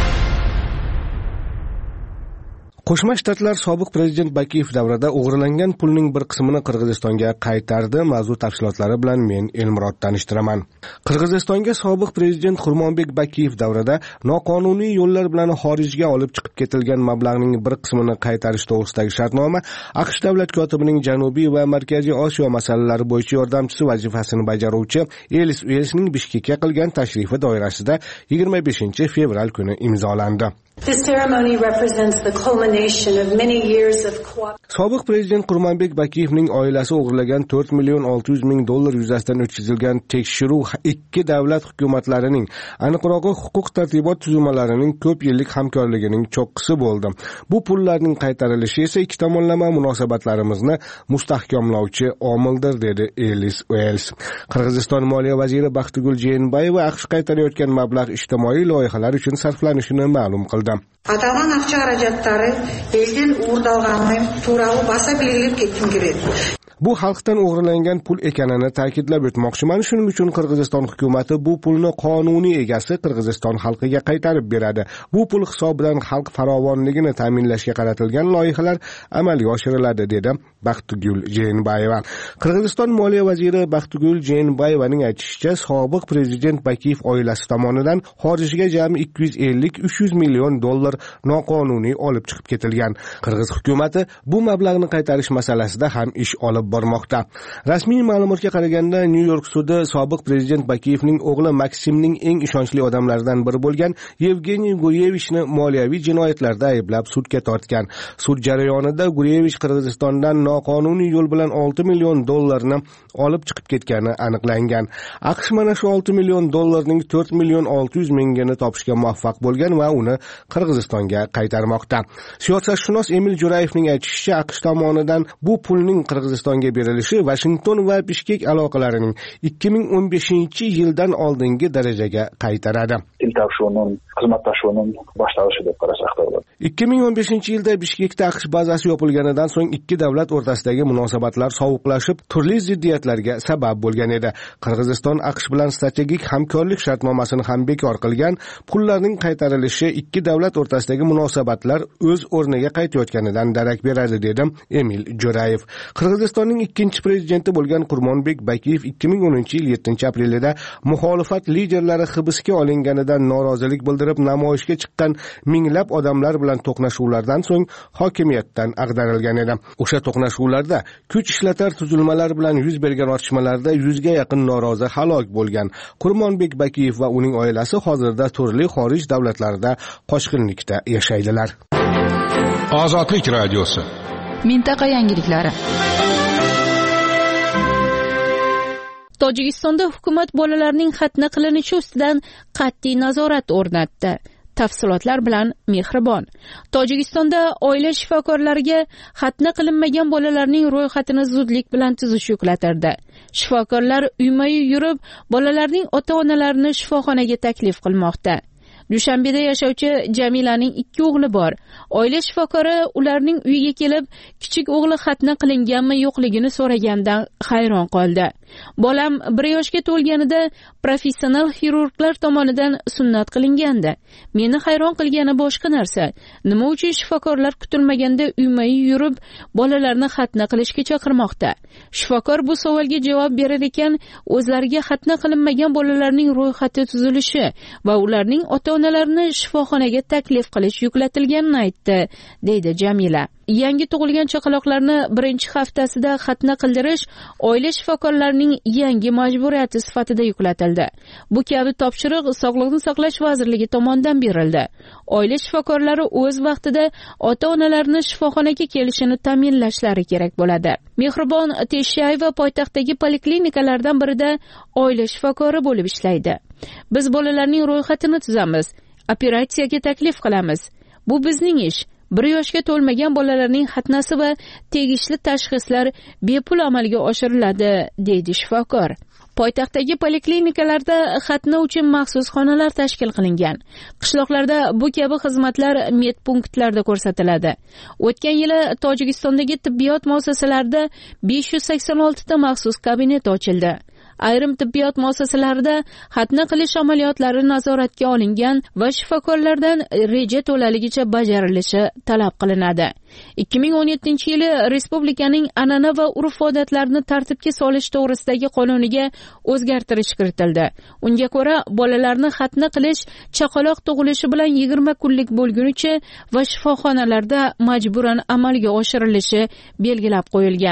Qo'shma Shtatlar sobiq prezident Bakiyev davrida o'g'irlangan pulning bir qismini Qirg'izistonga qaytardi. Mavzu tafsilotlari bilan men Elmurod tanishtiraman. Qirg'izistonga sobiq prezident Xurmonbek Bakiyev davrida noqonuniy yo'llar bilan xorijga olib chiqib ketilgan mablag'ning bir qismini qaytarish to'g'risidagi shartnoma AQSh davlat kotibining Janubiy va Markaziy Osiyo masalalari bo'yicha yordamchisi vazifasini bajaruvchi Elis Uelsning Bishkekka qilgan tashrifi doirasida yigirma beshinchi fevral kuni imzolandi. Sobiq prezident Qurmonbek Bakiyevning oilasi o'g'irlagan to'rt million olti yuz ming dollar yuzasidan o'tkazilgan tekshiruv ikki davlat hukumatlarining, aniqrog'i huquq tartibot tuzilmalarining ko'p yillik hamkorligining cho'qqisi bo'ldi. Bu pullarning qaytarilishi esa ikki tomonlama munosabatlarimizni mustahkamlovchi omildir, dedi Elis Wells. Qirg'iziston moliya vaziri Baxtigul Jeenbayeva AQSh qaytarayotgan mablag' ijtimoiy loyihalar uchun sarflanishini ma'lum qildi. Аталган акча каражаттары элден уурдалганы тууралуу баса белгилеп кетким келет. Bu xalqdan o'g'irlangan pul ekanini ta'kidlab o'tmoqchiman. Shuning uchun Qirg'iziston hukumatı bu pulni qonuniy egasi Qirg'iziston xalqiga qaytarib beradi. Bu pul hisobidan xalq farovonligini ta'minlashga qaratilgan loyihalar amalga oshiriladi, dedi Baxtigul Jeenbayeva. Qirg'iziston moliya vaziri Baxtigul Jeenbayevaning aytishicha, sobiq prezident Bakiyev oilasi tomonidan xorijga jami ikki yuz ellik uch yuz million dollar noqonuniy olib chiqib ketilgan. Qirg'iz hukumatı bu mablag'ni qaytarish masalasida ham ish olib bormoqda. Rasmiy ma'lumotga qaraganda, New York sudi sobiq prezident Bakiyevning o'g'li Maksimning eng ishonchli odamlaridan biri bo'lgan Yevgeniy Guryevichni moliyaviy jinoyatlarda ayblab sudga tortgan. Sud jarayonida Guryevich Qirg'izistondan noqonuniy yo'l bilan olti million dollarni olib chiqib ketgani aniqlangan. AQSh mana shu olti million dollarning to'rt million olti yuz mingini topishga muvaffaq bo'lgan va uni Qirg'izistonga qaytarmoqda. Siyosatshunos Emil Jo'rayevning aytishicha, AQSh tomonidan bu pulning Qirg'izistonga berilishi Washington va Bishkek aloqalarining ikki ming o'n beshinchi yildan oldingi darajaga qaytaradi. ikki ming o'n beshinchi yilda Bishkekda AQSh bazasi yopilganidan so'ng ikki davlat o'rtasidagi munosabatlar sovuqlashib, turli ziddiyatlarga sabab bo'lgan edi. Qirg'iziston AQSh bilan strategik hamkorlik shartnomasini ham bekor qilgan. Pullarning qaytarilishi ikki davlat o'rtasidagi munosabatlar o'z o'rniga qaytayotganidan darak beradi, dedi Emil Jo'rayev. Qirg'izistonning ikkinchi prezidenti bo'lgan Qurmonbek Bakiyev ikki ming o'ninchi yil yettinchi aprelida muxolifat liderlari hibsga olinganidan norozilik bildirib namoyishga chiqqan minglab odamlar bilan to'qnashuvlardan so'ng hokimiyatdan ag'darilgan edi. O'sha to'qnashuvlarda kuch ishlatar tuzilmalar bilan yuz bergan otishmalarda yuzga yaqin norozi halok bo'lgan. Qurmonbek Bakiyev va uning oilasi hozirda turli xorij davlatlarida qochqinlikda yashaydilar. Ozodlik radiosi. Mintaqa yangiliklari. Tojikistonda hukumat bolalarning xatna qilinishi ustidan qat'iy nazorat o'rnatdi. Tafsilotlar bilan Mehribon. Tojikistonda oila shifokorlariga xatna qilinmagan bolalarning ro'yxatini zudlik bilan tuzish yuklatildi. Shifokorlar uyma-uy yurib, bolalarning ota-onalarini shifoxonaga taklif qilmoqda. Dushanbeda yashovchi Jamilaning ikki o'g'li bor. Oila shifokori ularning uyiga kelib, kichik o'g'li xatna qilinganmi yo'qligini so'ragandan hayron qoldi. Bolam bir yoshga to'lganida professional xirurglar tomonidan sunnat qilingandi. Meni hayron qilgani boshqa narsa. Nima uchun shifokorlar kutilmaganda uyma-uy yurib, bolalarni xatna qilishga chaqirmoqda? Shifokor bu savolga javob berar ekan, o'zlariga xatna qilinmagan bolalarning ro'yxati tuzilishi va ularning ota-onalarini shifoxonaga taklif qilish yuklatilganini aytdi, deydi Jamila. Yangi tug'ilgan chaqaloqlarni birinchi haftasida xatna qildirish oila shifokorlarining yangi majburiyati sifatida yuklatildi. Bu kabi topshiriq Sog'liqni saqlash vazirligi tomonidan berildi. Oila shifokorlari o'z vaqtida ota-onalarni shifoxonaga kelishini ta'minlashlari kerak bo'ladi. Mehribon Teshayeva poytaxtdagi poliklinikalardan birida oila shifokori bo'lib ishlaydi. Biz bolalarning ro'yxatini tuzamiz, operatsiyaga taklif qilamiz. Bu bizning ish. Bir yoshga to'lmagan bolalarning xatnasi va tegishli tashxislar bepul amalga oshiriladi, deydi shifokor. Poytaxtdagi poliklinikalarda xatna uchun maxsus xonalar tashkil qilingan. Qishloqlarda bu kabi xizmatlar medpunktlarda ko'rsatiladi. O'tgan yili Tojikistondagi tibbiyot muassasalarida besh yuz sakson olti ta maxsus kabinet ochildi. Ayrim tibbiyot muassasalarida xatna qilish amaliyotlari nazoratga olingan va shifokorlardan reja to'laligicha bajarilishi talab qilinadi. ikki ming o'n yettinchi yili respublikaning an'ana va urf-odatlarini tartibga solish to'g'risidagi qonuniga o'zgartirish kiritildi. Unga ko'ra, bolalarni xatna qilish chaqaloq tug'ilishi bilan yigirma kunlik bo'lgunicha va shifoxonalarda majburan amalga oshirilishi belgilab qo'yilgan.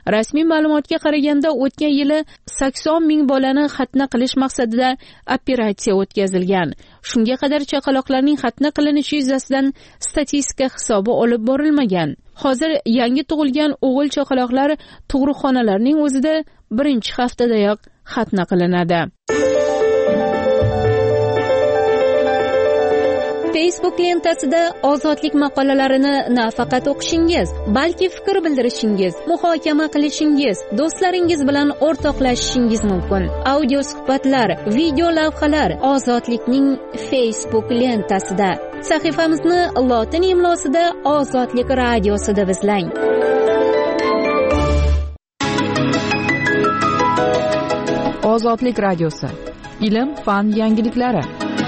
Rasmiy ma'lumotga qaraganda o'tgan yili sakson ming bolani xatna qilish maqsadida operatsiya o'tkazilgan. Shunga qadar chaqaloqlarning xatna qilinishi yuzasidan statistika hisobi olib borilmagan. Hozir yangi tug'ilgan o'g'il chaqaloqlar tug'ruqxonalarning o'zida birinchi haftadayoq xatna qilinadi. Facebook lentasida ozodlik maqolalarini nafaqat o'qishingiz, balki fikr bildirishingiz, muhokama qilishingiz, do'stlaringiz bilan o'rtoqlashishingiz mumkin. Audio suhbatlar, video lavhalar Ozodlikning Facebook lentasida. Sahifamizni lotin imlosida Ozodlik radiosi deb izlang. Ozodlik radiosi. Ilm, fan yangiliklari.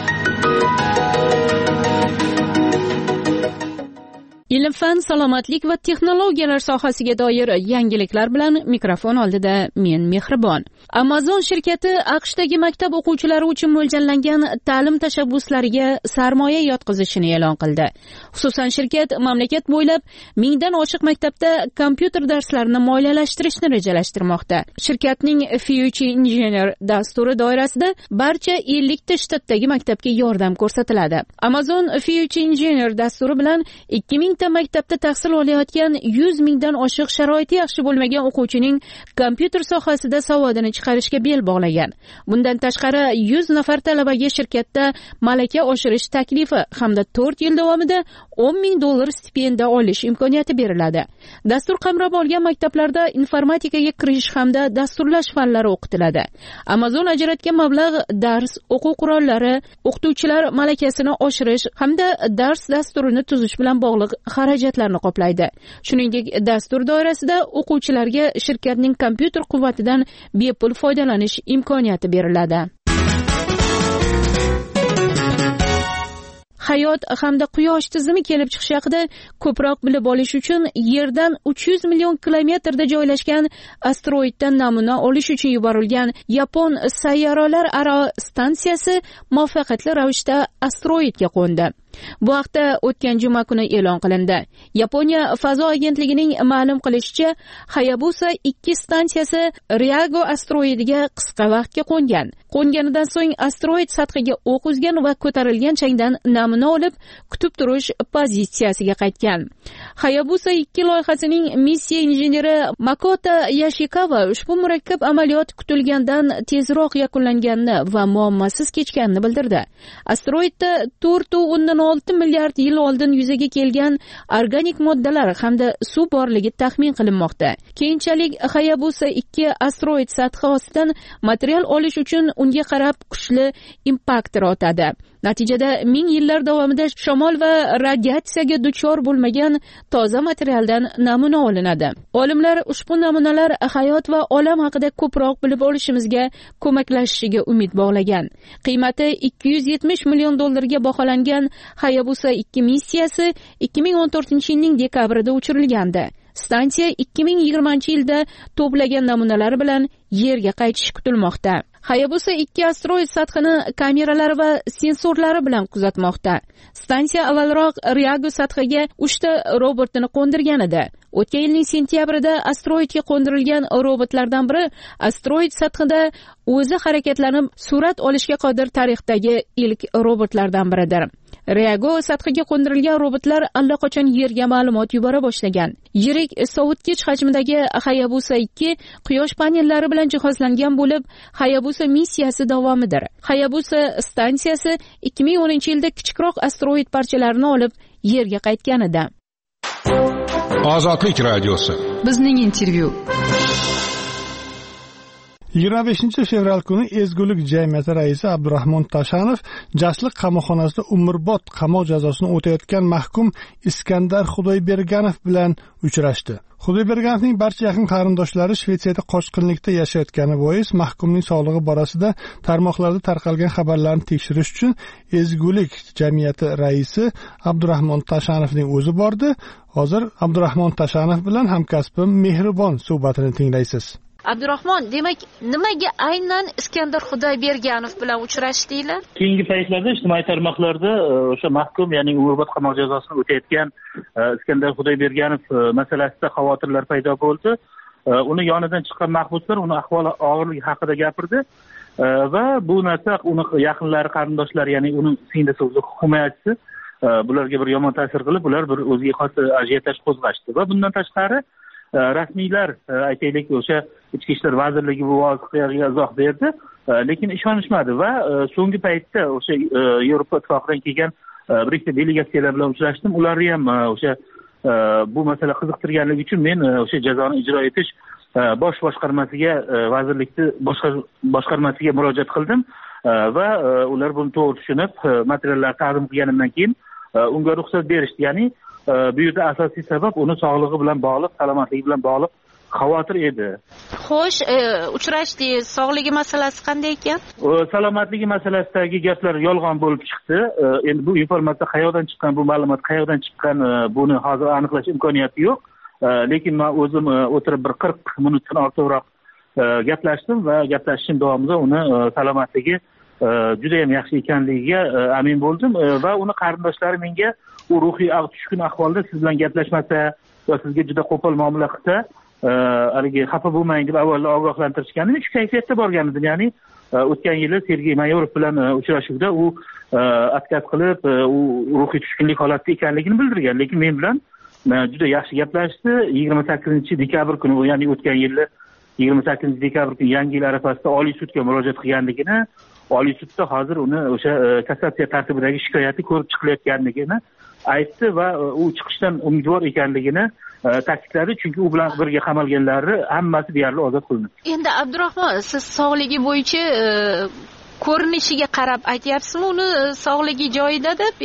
Ilm-fan, salomatlik va texnologiyalar sohasiga doir yangiliklar bilan mikrofon oldida men Mehribon. Amazon shirkati AQShdagi maktab o'quvchilari uchun mo'ljallangan ta'lim tashabbuslariga sarmoya yotqizishini e'lon qildi. Xususan, shirkat mamlakat bo'ylab mingdan oshiq maktabda kompyuter darslarini moliyalashtirishni rejalashtirmoqda. Shirkatning Future Engineer dasturi doirasida barcha ellik ta shtatdagi maktabga yordam ko'rsatiladi. Amazon Future Engineer dasturi bilan ikki ming ta maktabda tahsil olayotgan yuz mingdan oshiq sharoiti yaxshi bo'lmagan o'quvchining kompyuter sohasida savodini chiqarishga bel bog'lagan. Bundan tashqari yuz nafar talabaga shirkatda malaka oshirish taklifi hamda to'rt yil davomida o'n ming dollar stipendiya olish imkoniyati beriladi. Dastur qamrab olgan maktablarda informatikaga kirish hamda dasturlash fanlari o'qitiladi. Amazon ajratgan mablag' dars, o'quv qurollari, o'qituvchilar malakasini oshirish hamda dars dasturini tuzish bilan bog'liq xarajatlarni qoplaydi. Shuningdek, dastur doirasida o'quvchilarga shirkatning kompyuter quvvatidan bepul foydalanish imkoniyati beriladi. Hayot hamda quyosh tizimi kelib chiqishi haqida ko'proq bilib olish uchun Yerdan uch yuz million kilometrda joylashgan asteroiddan namuna olish uchun yuborilgan Yapon sayyoralararo stansiyasi muvaffaqiyatli ravishda asteroidga qo'ndi. Bu haqda o'tgan juma kuni e'lon qilindi. Yaponiya fazo agentligining ma'lum qilishicha, Hayabusa ikki stansiyasi Ryago asteroidiga qisqa vaqtga qo'ngan. Qo'nganidan so'ng asteroid sathiga o'q uzgan va ko'tarilgan changdan namuna olib, kutib turish pozitsiyasiga qaytgan. Hayabusa ikki loyihasining missiya injeneri Makoto Yoshikawa ushbu murakkab amaliyot kutilgandan tezroq yakunlanganini va muammosiz kechganini bildirdi. Asteroidda to'rt nuqta olti milliard yil oldin yuzaga kelgan organik moddalar hamda suv borligi taxmin qilinmoqda. Keyinchalik Hayabusa ikki asteroid sathi ostidan material olish uchun unga qarab kuchli impaktor otadi. Natijada ming yillar davomida shamol va radiatsiyaga duchor bo'lmagan toza materialdan namuna olinadi. Olimlar ushbu namunalar hayot va olam haqida ko'proq bilib olishimizga ko'maklashishiga umid bog'lagan. Qiymati ikki yuz yetmish million dollarga baholangan Hayabusa ikki missiyasi ikki ming o'n to'rtinchi yilning dekabrida uchirilgandi. Stansiya ikki ming yigirmanchi yilda to'plagan namunalari bilan Yerga qaytishi kutilmoqda. Hayabusa ikki asteroid sathini kameralari va sensorlari bilan kuzatmoqda. Stansiya avvalroq Ryago sathiga uchta robotni qo'ndirgan edi. O'tgan yilning sentyabrida asteroidga qo'ndirilgan robotlardan biri asteroid sathida o'zi harakatlanib surat olishga qodir tarixdagi ilk robotlardan biridir. Ryago sathiga qo'ndirilgan robotlar allaqachon Yerga ma'lumot yubora boshlagan. Yirik sovutgich hajmidagi Hayabusa ikki quyosh panellari bilan jihozlangan bo'lib, Hayabusa missiyasi davomidir. Hayabusa stansiyasi ikki ming o'ninchi yilda kichikroq asteroid parchalarini olib Yerga qaytgan edi. Ozodlik radiosi. Bizning intervyu. yigirma beshinchi fevral kuni Ezgulik jamiyati raisi Abdurahmon Tashanov Jasliq qamoqxonasida umrbod qamoq jazosini o'tayotgan mahkum Iskandar Xudoyberganov bilan uchrashdi. Xudoyberganovning barcha yaqin qarindoshlari Shvetsiyada qochqinlikda yashayotgani bois mahkumning sog'lig'i borasida tarmoqlarda tarqalgan xabarlarni tekshirish uchun Ezgulik jamiyati raisi Abdurahmon Tashanovning o'zi bordi. Hozir Abdurahmon Tashanov bilan hamkasbim Mehribon suhbatini tinglaysiz. Abdurahmon, demak, nimaga aynan Iskandar Xudoyberganov bilan uchrashdinglar? Keyingi paytlarda ijtimoiy tarmoqlarda o'sha mahkum, ya'ni umrbod qamoq jazosini o'tayotgan Iskandar Xudoyberganov masalasida xavotirlar paydo bo'ldi. uni yonidan chiqqan mahbuslar uni ahvoli og'irligi haqida gapirdi va bu narsa uni yaqinlari, qarindoshlari, ya'ni uni singlisi, himoyachisi bularga bir yomon ta'sir qilib, ular bir o'ziga xos ajiotaj qo'zg'ashdi va bundan tashqari rasmiylar, aytaylik, o'sha ichki ishlar vazirligi bu voqeaga izoh berdi, lekin ishonishmadi va so'nggi paytda o'sha Yevropa ittifoqidan kelgan bir ikkita delegatsiyalar bilan uchrashdim. Ularni ham o'sha bu masala qiziqtirganligi uchun men o'sha jazoni ijro etish bosh boshqarmasiga, vazirlikni boshqarmasiga murojaat qildim va ular buni to'g'ri tushunib, materiallarni taqdim qilganimdan keyin unga ruxsat berishdi. Ya'ni bu yerda asosiy sabab uni sog'lig'i bilan bog'liq, salomatligi bilan bog'liq xavotir edi. Xo'sh, uchrashdingiz, sog'ligi masalasi qanday ekan? Salomatligi masalasidagi gaplar yolg'on bo'lib chiqdi. Endi bu informatsiya qayerdan chiqqan, bu ma'lumot qayerdan chiqqan, buni hozir aniqlash imkoniyati yo'q. Lekin men o'zim o'tirib bir qirq minutdan ortiqroq gaplashdim va gaplashishim davomida uni salomatligi juda ham yaxshi ekanligiga amin bo'ldim va uni qarindoshlari menga u ruhiy tushkun ahvolda siz bilan gaplashmasa va sizga juda qo'pol muomala qilsa, haligi xafa bo'lmang deb avvaldan ogohlantirishgan. Men shu kayfiyatda borgan edim. Ya'ni o'tgan yili Sergey Mayorov bilan uchrashuvda u отказ qilib, u ruhiy tushkunlik holatida ekanligini bildirgan, lekin men bilan juda yaxshi gaplashdi. yigirma sakkizinchi dekabr kuni, ya'ni o'tgan yili yigirma sakkizinchi dekabr kuni Yangi yil arafasida Oliy sudga murojaat qilganligini, Oliy sudda hozir uni o'sha kassatsiya tartibidagi shikoyati ko'rib chiqilayotganligini aytdi va u chiqishdan umidvor ekanligini ta'kidladi, chunki u bilan birga qamalganlari hammasi deyarli ozod qilindi. Endi Abdurahmon, siz sog'ligi bo'yicha ko'rinishiga qarab aytyapsizmi, uni sog'ligi joyida deb?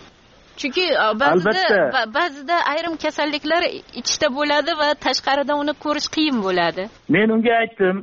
Chunki ba'zida ba'zida ayrim kasalliklar ichda bo'ladi va tashqaridan uni ko'rish qiyin bo'ladi. Men unga aytdim,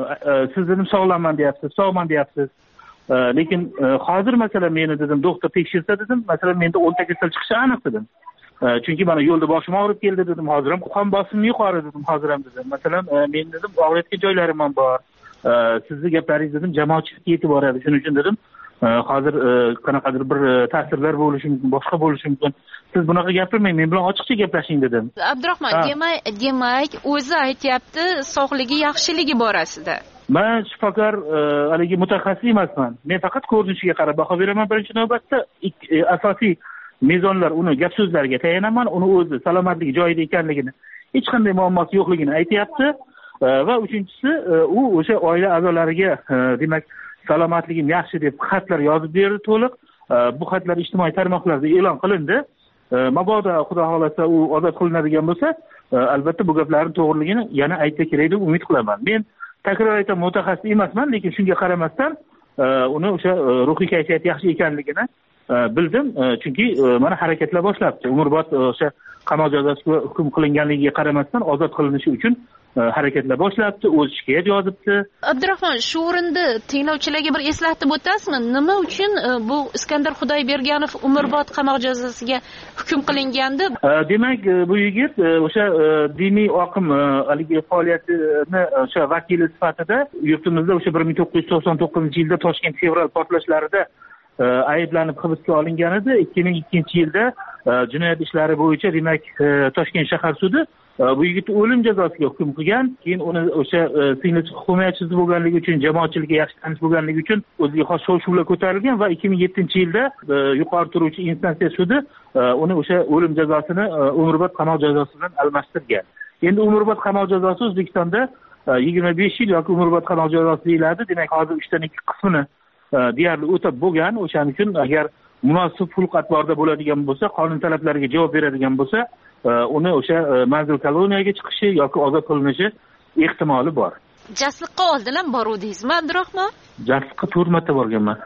siz dedim sog'lomman deyapsiz, sog'man deyapsiz. Lekin hozir masalan meni dedim doktor tekshirsa dedim, masalan menda o'nta kasal chiqishi aniq dedim. Chunki mana yo'lda boshim og'rib keldi dedim, hozir ham qon bosimim yuqori dedim, hozir ham dedim. Masalan men dedim og'riyotgan joylarim ham bor. Sizni gaplaringiz dedim jamoatchilikka yetib boradi. Shuning uchun dedim hozir qanaqadir bir ta'sirlar bo'lishi mumkin, boshqa bo'lishi mumkin. Siz bunaqa gapirmang, men bilan ochiqcha gaplashing dedim. Abdurahmon, demak, demak o'zi aytyapti sog'ligi yaxshiligi borasida. Men shifokor, haligi mutaxassis emasman. Men faqat ko'rinishiga qarab baho beraman birinchi navbatda. Asosiy mezonlar uni gap so'zlariga tayanaman, uni o'zi salomatligi joyida ekanligini, hech qanday muammosi yo'qligini aytyapti va uchinchisi u o'sha oila a'zolariga demak salomatligim yaxshi deb xatlar yozib berdi to'liq. Bu xatlar ijtimoiy tarmoqlarda e'lon qilindi. Mabodo xudo xolasa u ozod qilinadigan bo'lsa, albatta bu gaplarning to'g'riligini yana aytsa kerak deb umid qilaman. Men takror aytaman, mutaxassis emasman, lekin shunga qaramasdan uni o'sha ruhiy kayfiyati yaxshi ekanligini bildim, chunki mana harakatlar boshlabdi. Umrbod o'sha qamoq jazosiga hukm qilinganligiga qaramasdan ozod qilinishi uchun harakatlar boshlabdi, o'z shikoyat yozibdi. Abdurahmon, shu o'rinda tinglovchilarga bir eslatib o'tasizmi, nima uchun bu Iskandar Xudoyberganov umrbod qamoq jazosiga hukm qilingandi? Demak, bu yigit o'sha diniy oqim haligi faoliyatini o'sha vakili sifatida yurtimizda o'sha bir ming to'qqiz yuz to'qson to'qqizinchi yilda Toshkent fevral portlashlarida ayblanib hibsga olingan edi. ikki ming ikkinchi yilda jinoyat ishlari bo'yicha demak Toshkent shahar sudi bu yigitni o'lim jazosiga hukm qilgan. Keyin uni o'sha singlisi himoyachisi bo'lganligi uchun, jamoatchilikka yaxshi tanish bo'lganligi uchun o'ziga xos shov-shuvlar ko'tarilgan va ikki ming yettinchi yilda yuqori turuvchi instansiya sudi uni o'sha o'lim jazosini umrbod qamoq jazosi bilan almashtirgan. Endi umrbod qamoq jazosi O'zbekistonda yigirma besh yil yoki umrbod qamoq jazosi deyiladi. Demak, hozir uchdan ikki qismini deyarli o'tab bo'lgan. O'shaning uchun agar munosib xulq-atvorda bo'ladigan bo'lsa, qonun talablariga javob beradigan bo'lsa, uni o'sha manzil koloniyaga chiqishi yoki ozod qilinishi ehtimoli bor. Jasliqqa oldin ham boruvdingizmi, Abdurahmon? Jasliqqa to'rt marta borganman.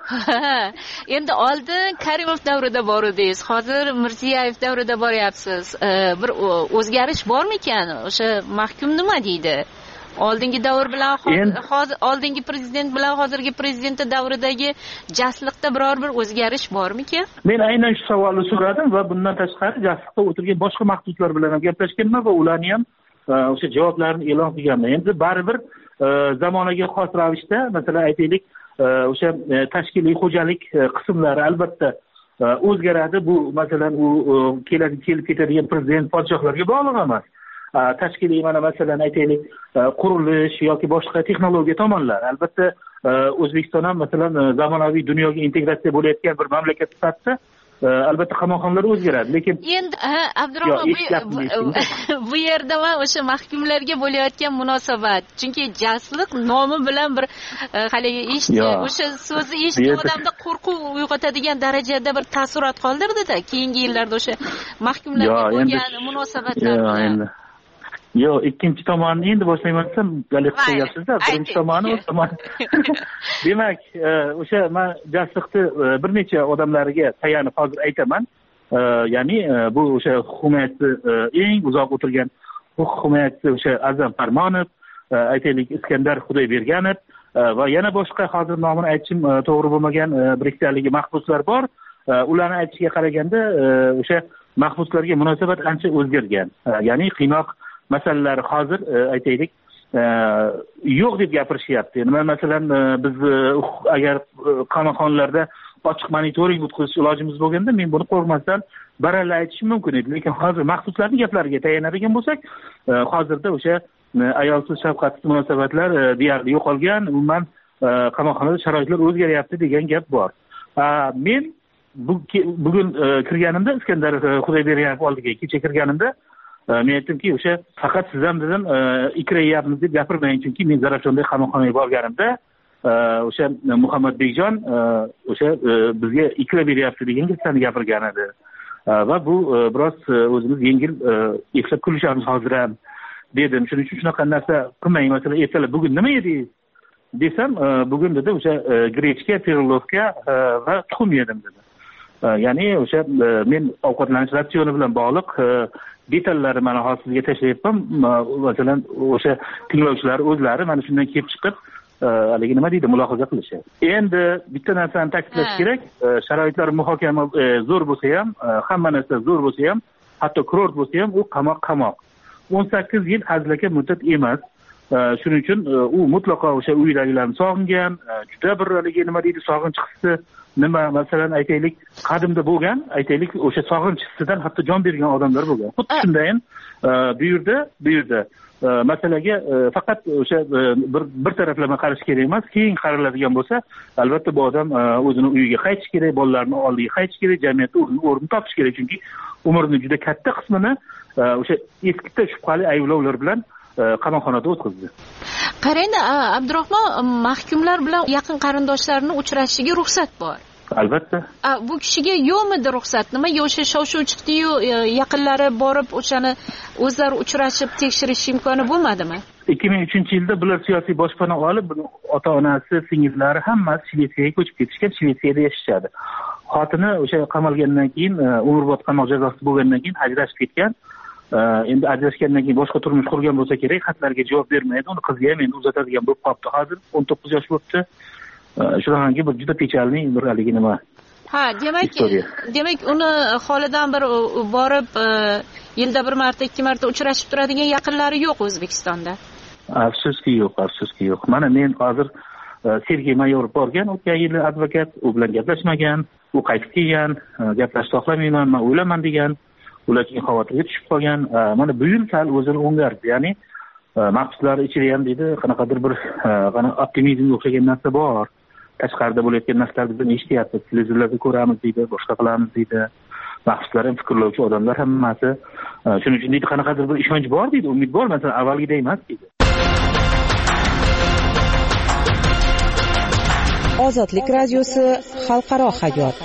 Endi oldin Karimov davrida boruvdingiz, hozir Mirziyoyev davrida boryapsiz. Bir o'zgarish bormikan? O'sha mahkum nima deydi? Oldingi davr bilan hozir oldingi prezident bilan hozirgi prezident davridagi jasliqda biror bir o'zgarish bormikan? Men aynan shu savolni so'radim va bundan tashqari jasliqda o'tirgan boshqa mahbuslar bilan ham gaplashganman va ularni ham o'sha javoblarini e'lon qilganman. Endi baribir zamonaga xos ravishda, masalan aytaylik, o'sha tashkiliy xo'jalik qismlari albatta o'zgaradi. Bu masalan u keladi kelib ketadigan prezident podshohlarga bog'liq emas. tashkiliy mana masalan aytaylik qurilish yoki boshqa texnologiya tomonlar. Albatta O'zbekiston ham masalan zamonaviy dunyoga integratsiya bo'layotgan bir mamlakat sifatida albatta qamoqxonalar o'zgaradi, lekin endi Abdurahmon bu yerda man o'sha mahkumlarga bo'layotgan munosabat, chunki jasliq nomi bilan bir haligi eshitib o'sha so'zni eshitib odamda qo'rquv uyg'otadigan darajada bir taassurot qoldirdida keyingi yillarda o'sha mahkumlarga bo'lgan munosabatlar bilan. Yo'q, ikkinchi tomonni endi boshlayman desam galik qilyapsiz-da. Birinchi tomoni o'z tomoni. Demak, o'sha men jasliqni bir necha odamlarga tayanib hozir aytaman. Ya'ni bu o'sha hukumatni eng uzoq o'tirgan huquq himoyachisi o'sha Azam Farmonov, aytaylik Iskandar Xudoyberganov va yana boshqa hozir nomini aytishim to'g'ri bo'lmagan bir ikkitalik mahbuslar bor. Ularni aytishiga qaraganda o'sha mahbuslarga munosabat ancha o'zgargan. Ya'ni qiynoq masalalar hozir aytaylik yo'q deb gapirishyapti. Nima masalan biz agar qamoqxonalarda ochiq monitoring o'tkazish ilojimiz bo'lganda men buni qo'rqmasdan baralla aytishim mumkin edi. Lekin hozir mahbuslarning gaplariga tayanadigan bo'lsak, hozirda o'sha ayolsiz shafqatsiz munosabatlar deyarli yo'qolgan, umuman qamoqxonada sharoitlar o'zgaryapti degan gap bor. Men bugun kirganimda Iskandar Xudoyberganov oldiga kecha kirganimda men aytdimki, o'sha faqat siz ham dedim ikrayapmiz deb gapirmang, chunki men Zarafshonda qamoqxonaga borganimda o'sha Muhammadbekjon o'sha bizga ikra beryapti degan gaplarni gapirgan edi. Va bu biroz o'zimiz yengil eslab kulishamiz hozir ham dedim. Shuning uchun shunaqa narsa qilmang. Masalan, ertalab bugun nima edingiz desam, bugun dedi o'sha grechka, piroglovka va tuxum yedim dedi. Ya'ni o'sha men ovqatlanish ratsioni bilan bog'liq detallari mana hozir sizga tashlayapman. Masalan, o'sha tinglovchilar o'zlari mana shundan kelib chiqib haligi nima deydi, mulohaza qilishadi. Endi bitta narsani ta'kidlash kerak, sharoitlar muhokama zo'r bo'lsa ham, hamma narsa zo'r bo'lsa ham, hatto kurort bo'lsa ham u qamoq qamoq. o'n sakkiz yil hazlaka muddat emas. Shuning uchun u mutlaqo o'sha uydagilarni sog'ingan, juda bir haligi nima deydi, sog'inch hissi nima masalan aytaylik qadimda bo'lgan, aytaylik o'sha sog'inch hissidan hatto jon bergan odamlar bo'lgan. Xuddi shundayin bu yerda, bu yerda masalaga faqat o'sha bir bir taraflama qarash kerak emas. Keyin qaraladigan bo'lsa, albatta bu odam o'zini uyiga qaytish kerak, bolalarini oldiga qaytish kerak, jamiyatda o'rin topish kerak, chunki umrining juda katta qismini o'sha eskitda shubhali ayblovlar bilan qamoqxonada o'tkazdi. Qarang, Abdurahmon, mahkumlar bilan yaqin qarindoshlarini uchrashishiga ruxsat bor. Albatta. Bu kishiga yo'qmidi ruxsat? Nima, yo'sha shov-shuv chiqdi-yu, yaqinlari borib o'shani o'zlari uchrashib tekshirish imkoni bo'lmadimi? ikki ming uchinchi yilda bular siyosiy boshpana olib, ota-onasi, singillari hammasi Shvetsiyaga ko'chib ketishgan, Shvetsiyada yashashadi. Xotini o'sha qamalgandan keyin, umrbod qamoq jazosi bo'lgandan keyin ajrashib ketgan. Endi ajrashgandan keyin boshqa turmush qurgan bo'lsa kerak, xatlarga javob bermaydi. Uni qiziga ham endi uzatadigan bo'lib qolibdi. Hozir o'n to'qqiz yosh bo'libdi. Shunaqangi bir juda pechalli bir haligi nima. Ha, demak, demak uni holidan bir borib, yilda bir marta, ikki marta uchrashib turadigan yaqinlari yo'q O'zbekistonda. Afsuski yo'q, afsuski yo'q. Mana men hozir Sergey Mayorov borgan, o'tgan yili advokat, u bilan gaplashmagan, u qaytib kelgan, gaplashib xohlamayman, men o'laman degan. Ular keyin xavotirga tushib qolgan. Mana bu yil sal o'zini o'ngardi. Ya'ni mahbuslar ichida ham deydi, qanaqadir bir qana optimizmga o'xshagan narsa bor. Tashqarida bo'layotgan narsalarni biz eshityapmiz, televizorlarda ko'ramiz deydi, boshqa qilamiz deydi. Mahbuslar ham fikrlovchi odamlar hammasi. Shuning uchun deydi, qanaqadir bir ishonch bor deydi, umid bor, masalan, avvalgidek emas deydi. Ozodlik radiosi xalqaro hayot.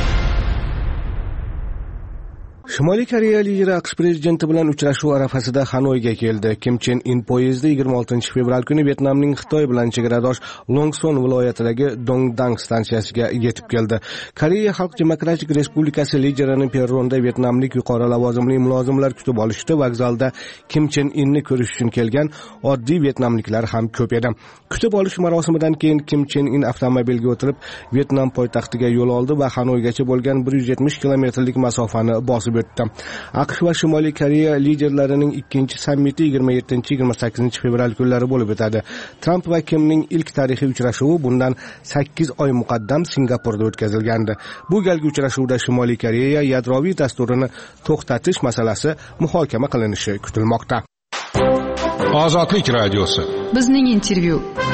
Shimoliy Koreya lideri AQSh prezidenti bilan uchrashuv arafasida Xanoyga keldi. Kim Chen In poyezdi yigirma oltinchi fevral kuni Vyetnamning Xitoy bilan chegaradosh Longson viloyatidagi Dongdang stansiyasiga yetib keldi. Koreya Xalq Demokratik Respublikasi liderini perronda vyetnamlik yuqori lavozimli mulozimlar kutib olishdi. Vokzalda Kim Chen Inni ko'rish uchun kelgan oddiy vyetnamliklar ham ko'p edi. Kutib olish marosimidan keyin Kim Chen In avtomobilga o'tirib Vyetnam poytaxtiga yo'l oldi va Xanoygacha bo'lgan bir yuz yetmish kilometrlik masofani bosib o'tdi. etdi. AQSh va Shimoliy Koreya liderlarining ikkinchi sammiti yigirma yettinchi yigirma sakkizinchi fevral kunlari bo'lib o'tadi. Tramp va Kimning ilk tarixiy uchrashuvi bundan sakkiz oy muqaddam Singapurda o'tkazilgandi. Bu galgi uchrashuvda Shimoliy Koreya yadroviy dasturini to'xtatish masalasi muhokama qilinishi kutilmoqda. Ozodlik radiosi. Bizning intervyu.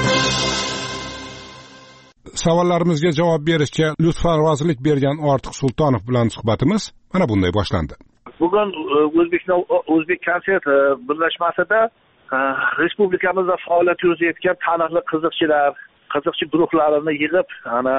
Savollarimizga javob berishga lutfarvozlik bergan Ortiq Sultonov bilan suhbatimiz mana bunday boshlandi. Bugun O'zbekiston O'zbek konsert birlashmasida respublikamizda faoliyat yuritayotgan taniqli qiziqchilar, qiziqchi guruhlarini yig'ib, ana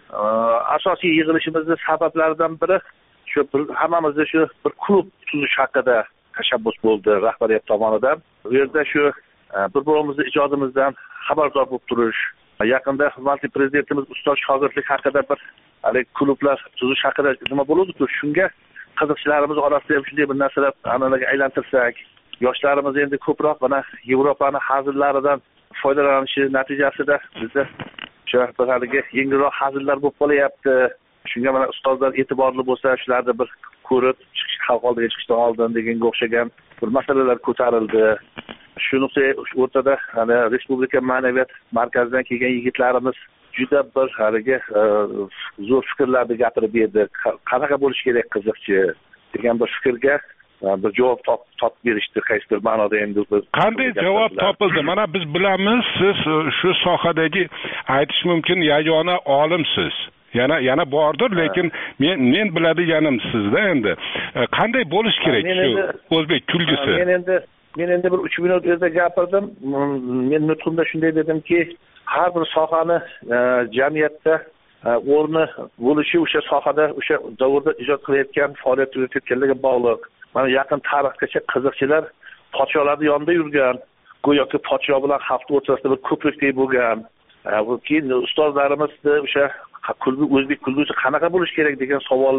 asosiy yig'ilishimizning sabablaridan biri shu hammamizda shu bir klub tuzish haqida tashabbus bo'ldi rahbariyat tomonidan. Bu yerda shu bir-birimizning ijodimizdan xabardor bo'lib turish, yaqinda hurmatli prezidentimiz ustoz shogirdlik haqida bir hali klublar tuzish haqida nima bo'ladi-ku, shunga qiziqchilarimiz orasida ham shunday bir narsalar an'anaga aylantirsak, yoshlarimiz endi ko'proq mana Yevropani hazillaridan foydalanishi natijasida bizda o'sha bir haligi yengilroq hazillar bo'lib qolyapti. Shunga mana ustozlar e'tiborli bo'lsa, shularni bir ko'rib chiqish, xalq oldiga chiqishdan oldin deganga o'xshagan bir masalalar ko'tarildi. Shu nuqtai o'rtada hali Respublika ma'naviyat markazidan kelgan yigitlarimiz juda bir haligi zo'r fikrlarni gapirib berdi. Qanaqa bo'lish kerak qiziqchi degan bir fikrga bir javob topib berishdi. Qaysidir ma'noda endi qanday javob topildi? Mana biz bilamiz, siz shu sohadagi aytish mumkin yagona olimsiz. Yana yana bordir, lekin men men biladiganim sizda endi qanday bo'lish kerak shu o'zbek kulgisi? Men endi men endi bir uch minut o'zida gapirdim. Men nutqimda shunday dedimki, har bir sohani jamiyatda o'rni bo'lishi o'sha sohada o'sha davrda ijod qilayotgan, faoliyat yuritayotganlarga bog'liq. Mana yaqin tarixgacha qiziqchilar podsholarning yonida yurgan, go'yoki podsho bilan xalq o'rtasida bir ko'prikdek bo'lgan. Keyin ustozlarimizni o'sha kulgu o'zbek kulgusi qanaqa bo'lish kerak degan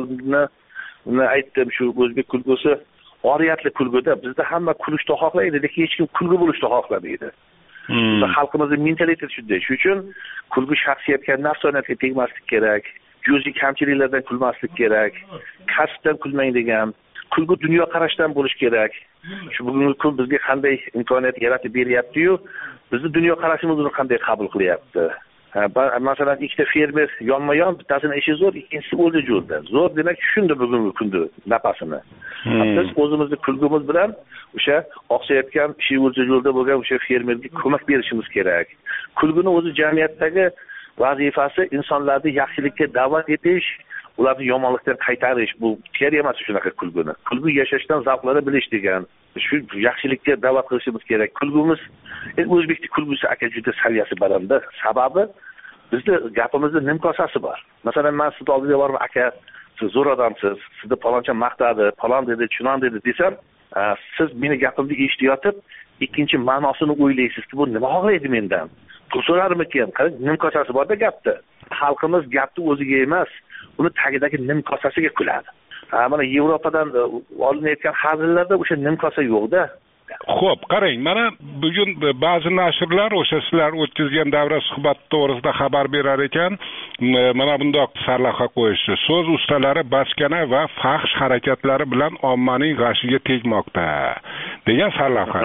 savolni aytdim. Shu o'zbek kulgusi oriyatli kulguda bizda hamma kulishni xohlaydi, lekin hech kim kulgu bo'lishni xohlamaydi. Bizda xalqimizning mentaliteti shunday. Shuning uchun kulgu shaxsiyatga, nafsoniyatga tegmaslik kerak, juziy kamchiliklardan kulmaslik kerak, kasbdan kulmang degan. Kulgu dunyo qarashdan bo'lish kerak. Shu bugungi kun bizga qanday imkoniyat yaratib beryapti-yu, bizni dunyo qarashimizni qanday qabul qilyapti. Masalan, ikkita fermer yonma-yon, bittasini ishi zo'r, ikkinchisi o'zi yo'lda. Zo'r demak tushundi bugungi kunda napasini. Biz o'zimizning kulgimiz bilan o'sha oqsayotgan ishi o'zi yo'lda bo'lgan o'sha fermerga ko'mak berishimiz kerak. Kulguni o'zi jamiyatdagi vazifasi insonlarni yaxshilikka da'vat etish, ularni yomonlikdan qaytarish. Bu kerak emas shunaqa kulguni. Kulgu yashashdan zavqlana bilish degan. Shu yaxshilikka da'vat qilishimiz kerak. Kulgimiz o'zbekning kulgusi aka juda saviyasi balandda. Sababi bizda gapimizda nimkosasi bor. Masalan, men sizni oldingizga borib, aka, siz zo'r odamsiz, sizni paloncha maqtadi, palon dedi, chunon dedi desam, siz meni gapimni eshitayotib, ikkinchi ma'nosini o'ylaysiz-ki, bu nima xohlaydi mendan? Pul so'rarmikin? Qarang, nimkosasi bor-da gapda. Xalqimiz gapni o'ziga emas, uni tagidagi nimkosasiga kuladi. Ha, mana Yevropadan olinayotgan hazillarda o'sha nimkosa yo'q-da. Xo'p, qarang, mana bugun ba'zi nashrlar o'sha sizlar o'tkazgan davra suhbat to'g'risida xabar berar ekan, mana bundoq sarlavha qo'yishdi. So'z ustalari bachkana va fahsh harakatlari bilan ommaning g'ashiga tegmoqda degan sarlavha.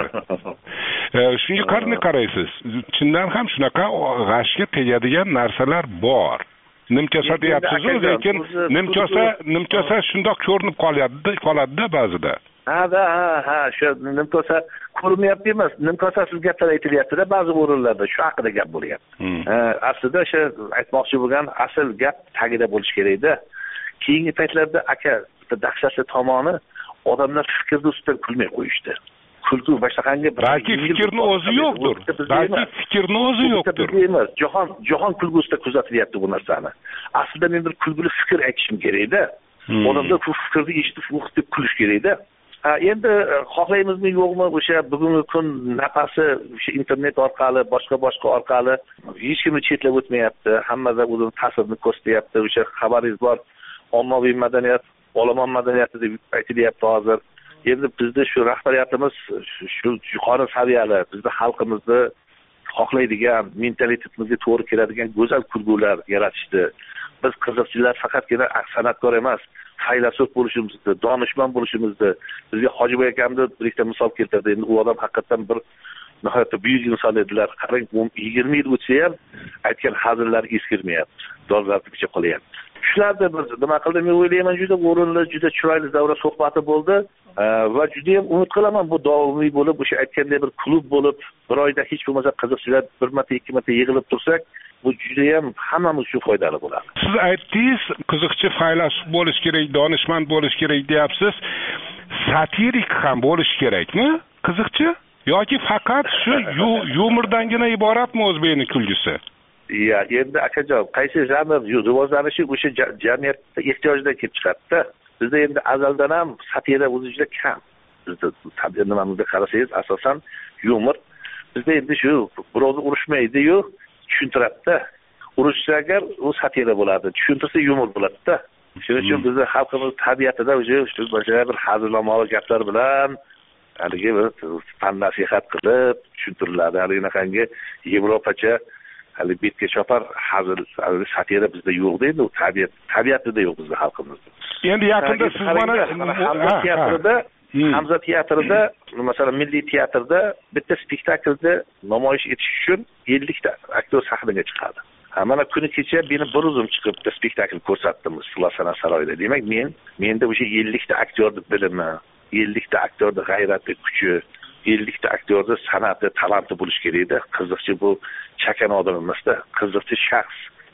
Shunga qanday qaraysiz? Chindan ham shunaqa g'ashga tegadigan narsalar bor. Nimkosa deyapsiz-ku, lekin nimkosa nimkosa shundoq ko'rinib qolyapti, qoladi-da ba'zida. Ha, ha, ha, shu nimkosa ko'rinmayapti emas, nimkosasiz gaplar aytilyapti-da ba'zi o'rinlarda, shu haqida gap bo'lyapti. Aslida o'sha aytmoqchi bo'lgan asl gap tagida bo'lish kerak-da. Keyingi paytlarda aka dahshatli tomoni odamlar fikrni ustidan kulmay qo'yishdi. Kulgu boshqanga balki fikrni o'zi yo'qdir. Balki fikrni o'zi yo'qdir. Emas, jahon jahon kulgusida kuzatilyapti bu narsani. Aslida men bir kulguli fikr aytishim kerak-da. Odamlar bu fikrni eshitib, o'qib kulish kerak-da. Ha, endi xohlaymizmi yo'qmi o'sha bugungi kun napasi o'sha internet orqali, boshqa-boshqa orqali hech kimni chetlab o'tmayapti. Hammada o'zining ta'sirini ko'rsatyapti. O'sha xabaringiz bor, ommaviy madaniyat, olomon madaniyati deb aytilyapti hozir. Endi bizda shu rahbariyatimiz shu yuqori saviyali, bizda xalqimizni xohlaydigan, mentalitetimizga to'g'ri keladigan go'zal kulgular yaratishdi. Biz qiziqchilar faqatgina san'atkor emas, faylasuf bo'lishimizni, donishmand bo'lishimizni bizga Hojiboy akamni birikta misol keltirdi. Endi u odam haqiqatan bir nihoyatda buyuk inson edilar. Qarang, yigirma yil o'tsa ham aytgan hazillar eskirmayapti. Dolzarblikcha qolyapti. Shularni biz nima qildim, men o'ylayman, juda o'rinli, juda chiroyli davra suhbati bo'ldi va juda ham umid qilaman bu davomiy bo'lib, o'sha aytganday bir klub bo'lib, bir oyda hech bo'lmasa qiziqchilar bir marta, ikki marta yig'ilib tursak, bu juda ham hammamiz uchun foydali bo'ladi. Siz aytdingiz, qiziqchi faylasuf bo'lish kerak, donishmand bo'lish kerak deyapsiz. Satirik ham bo'lish kerakmi? Qiziqchi yoki faqat shu yumordangina iboratmi o'zbekning kulgisi? Ya, endi akajon, qaysi janr rivojlanishi o'sha jamiyatda ehtiyojdan kelib chiqadi-da. Bizda endi azaldan ham satira o'zi juda kam. Bizda tabiat nimamizga qarasangiz, asosan yumor. Bizda endi shu birovni urishmaydi-yu, tushuntiradi-da. Urishsa agar u satira bo'ladi, tushuntirsa yumor bo'ladi-da. Shuning uchun bizning xalqimiz tabiatida o'sha shu boshqa bir hazilomali gaplar bilan haligi bir fan nasihat qilib tushuntiriladi. Haligi Yevropacha hali betga chopar hazil, satira bizda yo'q deydi, u tabiat tabiatida yo'q bizning xalqimizda. Endi yaqinda siz mana Hamza teatrida, Hamza teatrida, masalan, Milliy teatrda bitta spektaklda namoyish etish uchun ellik ta aktyor sahnaga chiqadi. Ha, mana kuni kecha meni bir o'zim chiqib bitta spektakl ko'rsatdim Istiqlol san'at saroyida. Demak, men menda o'sha ellik ta aktyorning bilimi, ellik ta aktyorning g'ayrati, kuchi, ellik ta aktyorda san'ati, talanti bo'lish kerak-da. Qiziqchi bu chakan odam emasda, qiziqchi shaxs.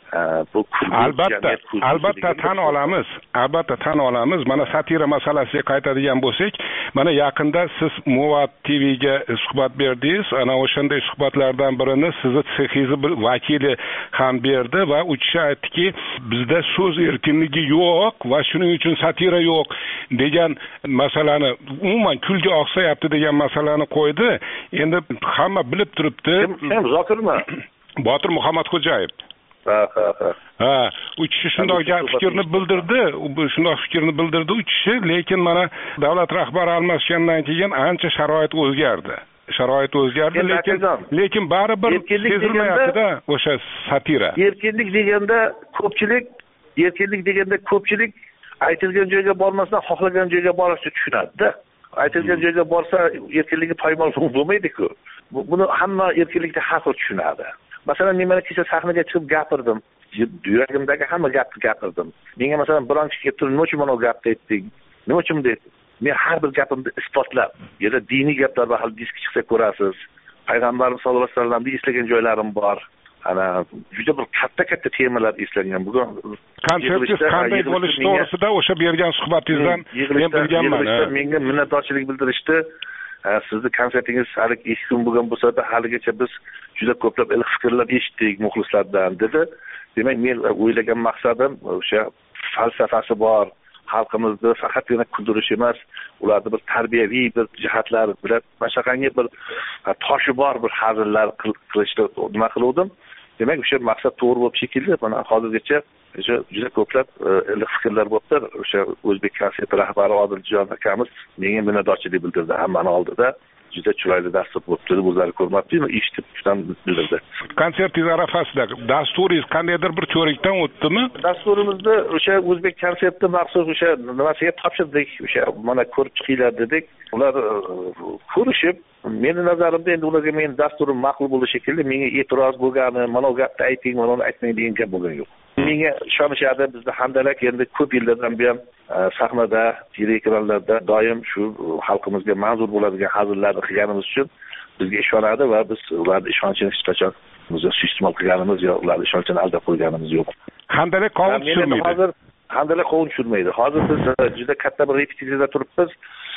Bu albatta, albatta tan olamiz. Albatta tan olamiz. Mana satira masalasiga qaytadigan bo'lsak, mana yaqinda siz Movat T V'ga suhbat berdingiz. Ana o'shanday suhbatlardan birini sizni sexingiz bir vakili ham berdi va u kishi aytdiki, bizda so'z erkinligi yo'q va shuning uchun satira yo'q degan masalani, umuman kulga oqsayapti degan masalani qo'ydi. Endi hamma bilib turibdi. Kim Zokirmi? Botir Muhammadxo'jayev. Ha, ha, ha. Ha, u kishi shunday fikrni bildirdi, shunday fikrni bildirdi u kishi, lekin mana davlat rahbari almashgandan keyin ancha sharoit o'zgardi. Sharoit o'zgardi, lekin lekin baribir sezilmayapti-da o'sha satira. Erkinlik deganda ko'pchilik, erkinlik deganda ko'pchilik aytilgan joyga bormasdan xohlagan joyga borishni tushunadi-da. Aytilgan joyga borsa erkinligi poymol bo'lmaydi-ku. Buni hamma erkinlikni har xil tushunadi. Masalan, men mana kecha sahnaga chiqib gapirdim. Yuragimdagi hamma gapni gapirdim. Menga masalan biron kishi kelib turib, "Nima uchun mana bu gapni aytding? Nima uchun dedi?" Men har bir gapimni isbotlab, yana diniy gaplar va hadis chiqsa ko'rasiz. Payg'ambarimiz sollallohu alayhi vasallamni eslagan joylarim bor. Ana juda bir katta-katta temalar eslangan. Bugun konsertingiz qanday bo'lishi to'g'risida o'sha bergan suhbatingizdan men bilganman. Menga minnatdorchilik bildirishdi. Sizni konsertingiz hali ikki kun bo'lgan bo'lsa-da, haligacha biz juda ko'plab iliq fikrlar eshitdik muxlislardan dedi. Demak, men o'ylagan maqsadim o'sha falsafasi bor, xalqimizni faqatgina kuldirish emas, ularni bir tarbiyaviy bir jihatlari bilan mashaqangi bir toshi bor bir hazillar qilishni nima qildim. Demak, o'sha maqsad to'g'ri bo'lib shekilli, mana hozirgacha juda ko'plab iliq fikrlar bo'libdi. O'sha O'zbek konsert rahbari Odiljon akamiz menga minnatdorchilik bildirdi hammani oldida. Juda chiroyli dastur bo'libdi, o'zlari ko'rmabdi-yu, eshitib shundan bildirdi. Konsertingiz arafasida dasturingiz qandaydir bir ko'rikdan o'tdimi? Dasturimizni o'sha O'zbek konsertni maxsus o'sha nimasiga topshirdik. O'sha mana ko'rib chiqinglar dedik. Ular ko'rishib, meni nazarimda endi ularga men dasturim ma'qul bo'lishi shekilli, menga e'tiroz bo'lgani, mana bu gapni ayting, mana uni aytmang degan gap bo'lgan yo'q. Menga ishonishadi, bizda Handalak endi ko'p yillardan buyon sahnada, teleekranlarda doim shu xalqimizga manzur bo'ladigan hazillarni qilganimiz uchun bizga ishonadi va biz ularning ishonchini hech qachon suiiste'mol qilganimiz yo'q, ularning ishonchini aldab qo'yganimiz yo'q. Handalak qovun tushirmaydi. Hozir Handalak qovun tushirmaydi. Hozir biz juda katta bir repetitsiyada turibmiz.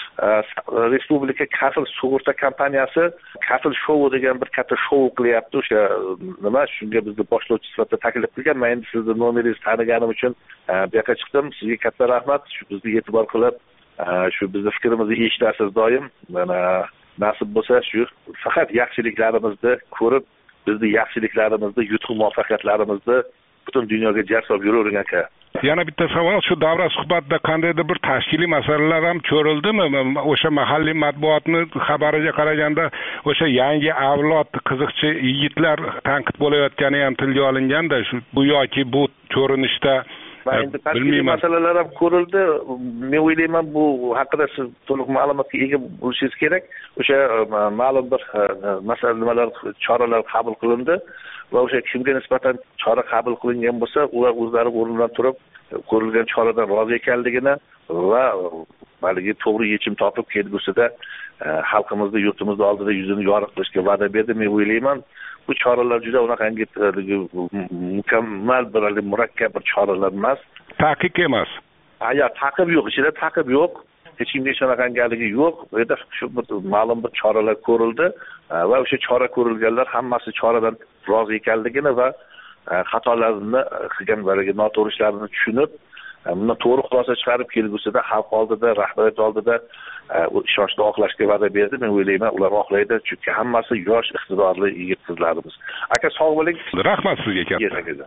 Respublika kafil sug'urta kompaniyasi kafil shou degan bir katta shou qilyapti. O'sha nima, shunga bizni boshlovchi sifatida taklif qilgan. Men endi sizni nomeringizni taniganim uchun bu yoqqa chiqdim. Sizga katta rahmat. Shu bizni e'tibor qilib, shu bizni fikrimizni eshitasiz doim. Mana nasib bo'lsa shu faqat yaxshiliklarimizni ko'rib, bizni yaxshiliklarimizni, yutuq muvaffaqiyatlarimizni butun dunyoga jar solib yuravergan aka. Yana bitta savol, shu davra suhbatida qandaydir bir tashkiliy masalalar ham ko'rildimi? O'sha mahalliy matbuotni xabariga qaraganda o'sha yangi avlod qiziqchi yigitlar tanqid bo'layotgani ham tilga olinganda, shu bu yoki bu ko'rinishda va endi tarkibiy masalalar ham ko'rildi. Men o'ylayman bu haqida siz to'liq ma'lumotga ega bo'lishingiz kerak. O'sha ma'lum bir masala nimalar choralar qabul qilindi va o'sha kimga nisbatan chora qabul qilingan bo'lsa, ular o'zlari o'rnidan turib ko'rilgan choradan rozi ekanligini va balki to'g'ri yechim topib kelgusida xalqimizni yurtimizni oldida yuzini yoriq qilishga va'da berdi. Men o'ylayman bu choralar juda unaqangi mukammal bir murakkab bir choralar emas. Taqiq emas. Aya taqib yo'q, ichida taqib yo'q. Hech kimga shunaqangaligi yo'q. Bu yerda shu ma'lum bir choralar ko'rildi va o'sha chora ko'rilganlar hammasi choradan rozi ekanligini va xatolarni qilgan balki noto'g'rishlarini tushunib, bundan to'g'ri xulosa chiqarib kelgusida xalq oldida, rahbariyat oldida ishonchni oqlashga va'da berdi. Men o'ylayman, ular oqlaydi, chunki hammasi yosh, iqtidorli yigit qizlarimiz. Aka sog' bo'ling. Rahmat sizga katta.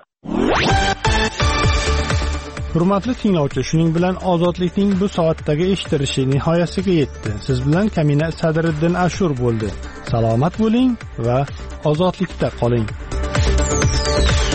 Hurmatli tinglovchi, shuning bilan ozodlikning bu soatdagi eshittirishi nihoyasiga yetdi. Siz bilan Kamina Sadriddin Ashur bo'ldi. Salomat bo'ling va ozodlikda qoling.